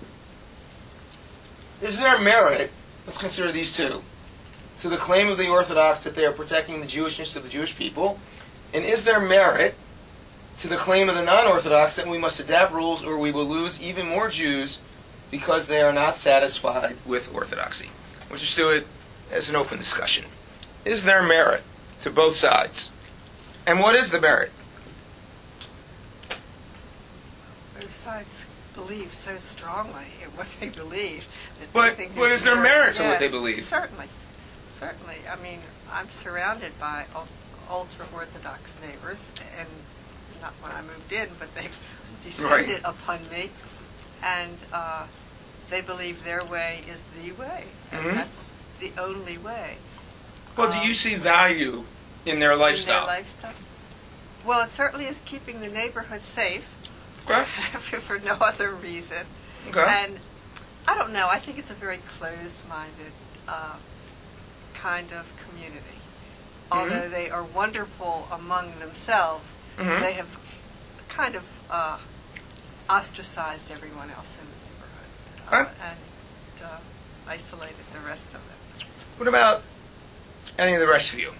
Is there merit, let's consider these two, to the claim of the Orthodox that they are protecting the Jewishness of the Jewish people? And is there merit to the claim of the non-Orthodox that we must adapt rules or we will lose even more Jews because they are not satisfied with Orthodoxy? We'll just do it as an open discussion. Is there merit to both sides? And what is the merit? both sides believe so strongly in what they believe. That But, they think but there's is there more- merit to what Yes, they believe? Certainly. Certainly. I mean, I'm surrounded by ul- ultra-Orthodox neighbors, and not when I moved in, but they've descended Right. upon me, and uh, they believe their way is the way, and Mhm. that's the only way. Well, do you Um, see value in their lifestyle? In their lifestyle? Well, it certainly is keeping the neighborhood safe. Okay. For no other reason. Okay. And I don't know. I think it's a very closed-minded uh, kind of community. Although Mhm. they are wonderful among themselves, Mhm. they have kind of uh, ostracized everyone else in the neighborhood uh, Okay. and uh, isolated the rest of them. What about any of the rest of you?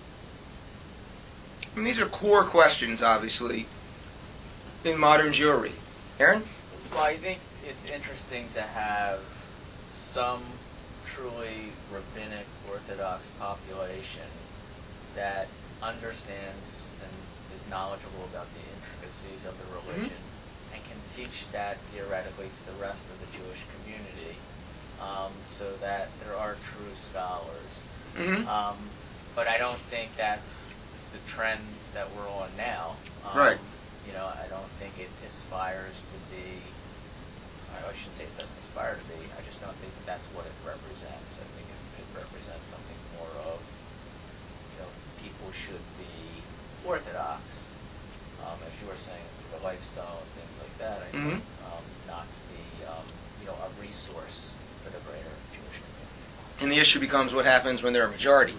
I mean, these are core questions, obviously, in modern Jewry. Aaron? Well, I think it's interesting to have some truly rabbinic Orthodox population that understands and is knowledgeable about the intricacies of the religion and can teach that theoretically to the rest of the Jewish community, um, so that there are true scholars. Mhm. Um, but I don't think that's the trend that we're on now. Um, Right. You know, I don't think it aspires to be, I shouldn't say it doesn't aspire to be, I just don't think that that's what it represents. I think it, it represents something more of, you know, people should be Orthodox, um, as you were saying, through the lifestyle and things like that. I think, um, not to be, um, you know, a resource for the greater Jewish community. And the issue becomes what happens when they're a majority.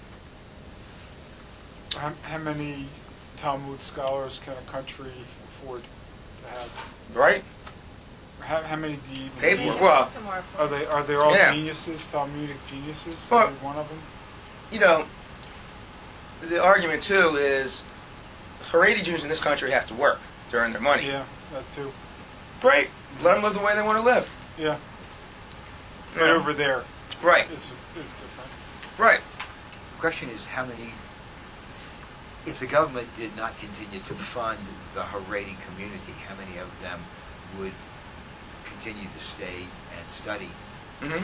How, how many Talmud scholars can a country afford to have? Right? How, how many do you even Pay for need? it. Well, Are they are they all Yeah. geniuses, Talmudic geniuses? Well- Every one of them? You know, the argument, too, is Haredi Jews in this country have to work to earn their money. Yeah, that too. Great. Let them live the way they want to live. Yeah. You But know? over there, Right. it's it's different. Right. The question is how many, if the government did not continue to fund the Haredi community, how many of them would continue to stay and study? Mm-hmm.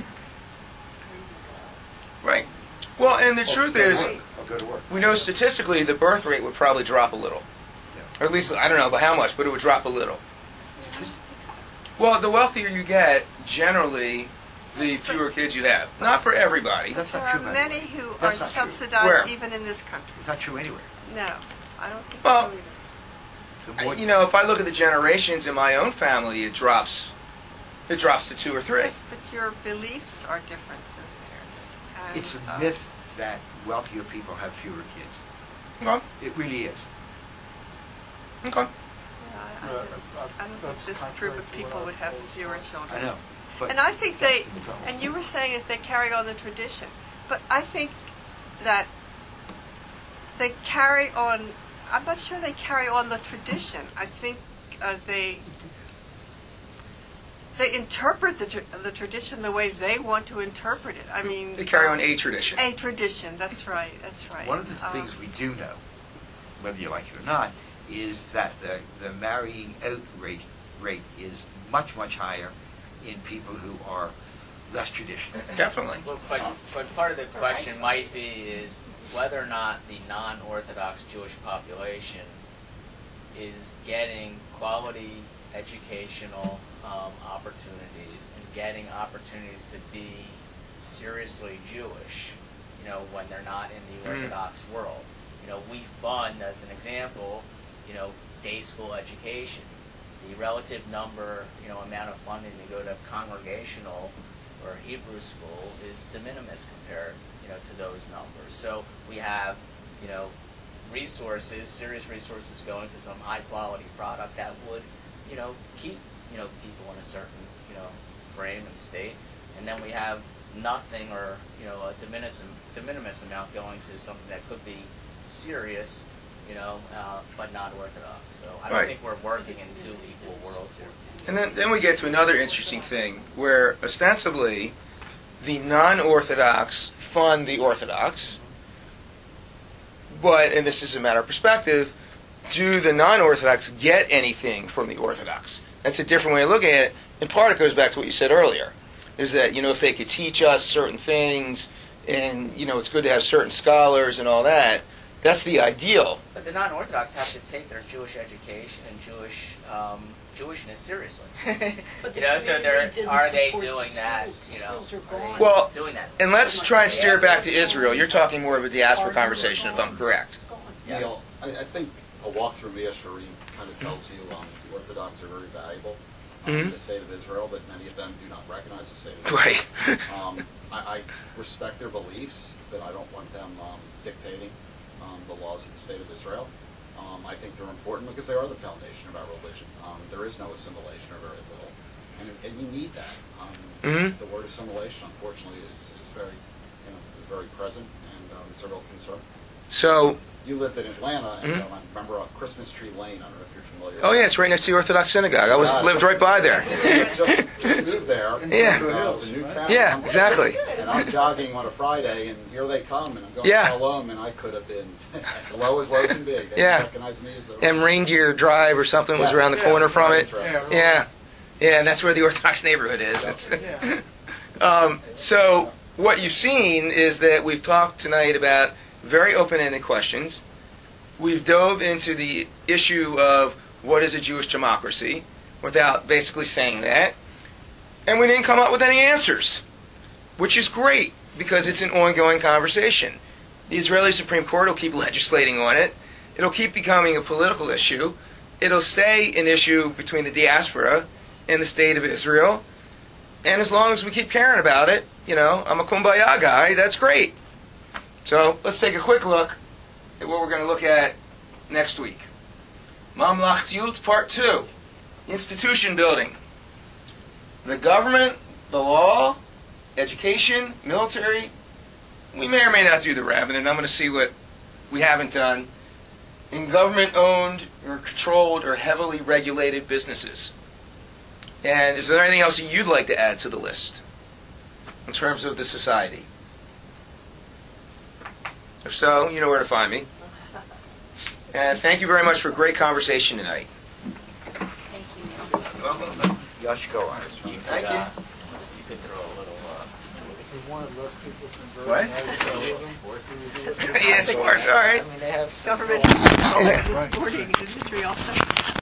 Right. Well, and the truth is, I'll go to work. we know statistically the birth rate would probably drop a little. Or at least, I don't know by how much, but it would drop a little. Well, the wealthier you get, generally, the fewer kids you have. Not for everybody. That's There not are true, man. many who are That's not true. subsidized Where? even in this country. It's not true anywhere. No, I don't think Well, so either. The I- more- you know, if I look at the generations in my own family, it drops. It drops to two or three. Yes, but your beliefs are different than theirs. And, It's a uh, myth that wealthier people have fewer kids. Okay. It really is. Okay. yeah, I, I, Yeah, don't- that- I don't that's think this contrary group of to what people I would have was fewer told. children. I know. But And I think they, that's the problem. and you were saying that they carry on the tradition, but I think that they carry on, I'm not sure they carry on the tradition. I think uh, they they interpret the, tra- the tradition the way they want to interpret it. I mean... They carry um, on a tradition. A tradition, that's right, that's right. One of the Um, things we do know, whether you like it or not, is that the, the marrying out rate, rate is much, much higher in people who are less traditional. Definitely. Well, but, but part of the question might be is whether or not the non-Orthodox Jewish population is getting quality educational um, opportunities and getting opportunities to be seriously Jewish, you know, when they're not in the Mm. Orthodox world. You know, we fund, as an example, you know, day school education. The relative number, you know, amount of funding to go to congregational or Hebrew school is de minimis compared, you know, to those numbers. So we have, you know, resources, serious resources going to some high quality product that would, you know, keep, you know, people in a certain, you know, frame and state. And then we have nothing or, you know, a de minimis, de minimis amount going to something that could be serious, you know, uh, but not Orthodox. So I don't Right. think we're working in two equal worlds here. And then, then we get to another interesting thing where ostensibly the non-Orthodox fund the Orthodox, but, and this is a matter of perspective, do the non-Orthodox get anything from the Orthodox? That's a different way of looking at it. In part, it goes back to what you said earlier, is that, you know, if they could teach us certain things, and, you know, it's good to have certain scholars and all that, that's the ideal. But the non-Orthodox have to take their Jewish education and Jewish um, Jewishness seriously. You know, so they're are they doing that? You know, are they Well, doing that? and let's try and steer it back to Israel. You're talking more of a diaspora conversation, if I'm correct. Yes. Neil, I, I think a walk through Mea Shearim kind of tells you um, the Orthodox are very valuable um, Mhm. in the state of Israel, but many of them do not recognize the state of Israel. Right. um, I, I respect their beliefs, but I don't want them um, dictating um, the laws of the state of Israel. Um, I think they're important because they are the foundation of our religion. Um, there is no assimilation or very little, and, and you need that. Um, Mhm. The word assimilation, unfortunately, is, is very, you know, is very present, and um, it's a real concern. So, You lived in Atlanta, and Mhm. um, I remember on Christmas Tree Lane. I don't know if you're familiar. oh yeah, it's right next to the Orthodox synagogue. I was Got it. lived right by there. just, just moved there. Yeah. Uh, it's a new town. Yeah, I'm- exactly. And I'm jogging on a Friday, and here they come, and I'm going Yeah. to Shalom, and I could have been as low as low can be. They Yeah. didn't recognize me as the. And Reindeer Drive or something was Yes. around the Yeah. corner from it. That's right. Yeah, yeah, and that's where the Orthodox neighborhood is. It's, um, so what you've seen is that we've talked tonight about very open-ended questions. We've dove into the issue of what is a Jewish democracy without basically saying that. And we didn't come up with any answers, which is great because it's an ongoing conversation. The Israeli Supreme Court will keep legislating on it. It'll keep becoming a political issue. It'll stay an issue between the diaspora and the state of Israel. And as long as we keep caring about it, you know, I'm a kumbaya guy, that's great. So let's take a quick look at what we're going to look at next week. Mamlachtiyut Part two, Institution Building. The government, the law, education, military. We may or may not do the rabbinate. I'm going to see what we haven't done. In government-owned or controlled or heavily regulated businesses. And is there anything else that you'd like to add to the list in terms of the society? If so, you know where to find me. And thank you very much for a great conversation tonight. Thank you. Welcome. Yoshiko. Thank you. You could throw a little. Uh, We wanted less people converted. What? Now you got Yeah, sports, all right. I mean, they have Government, Yeah. the sporting industry also.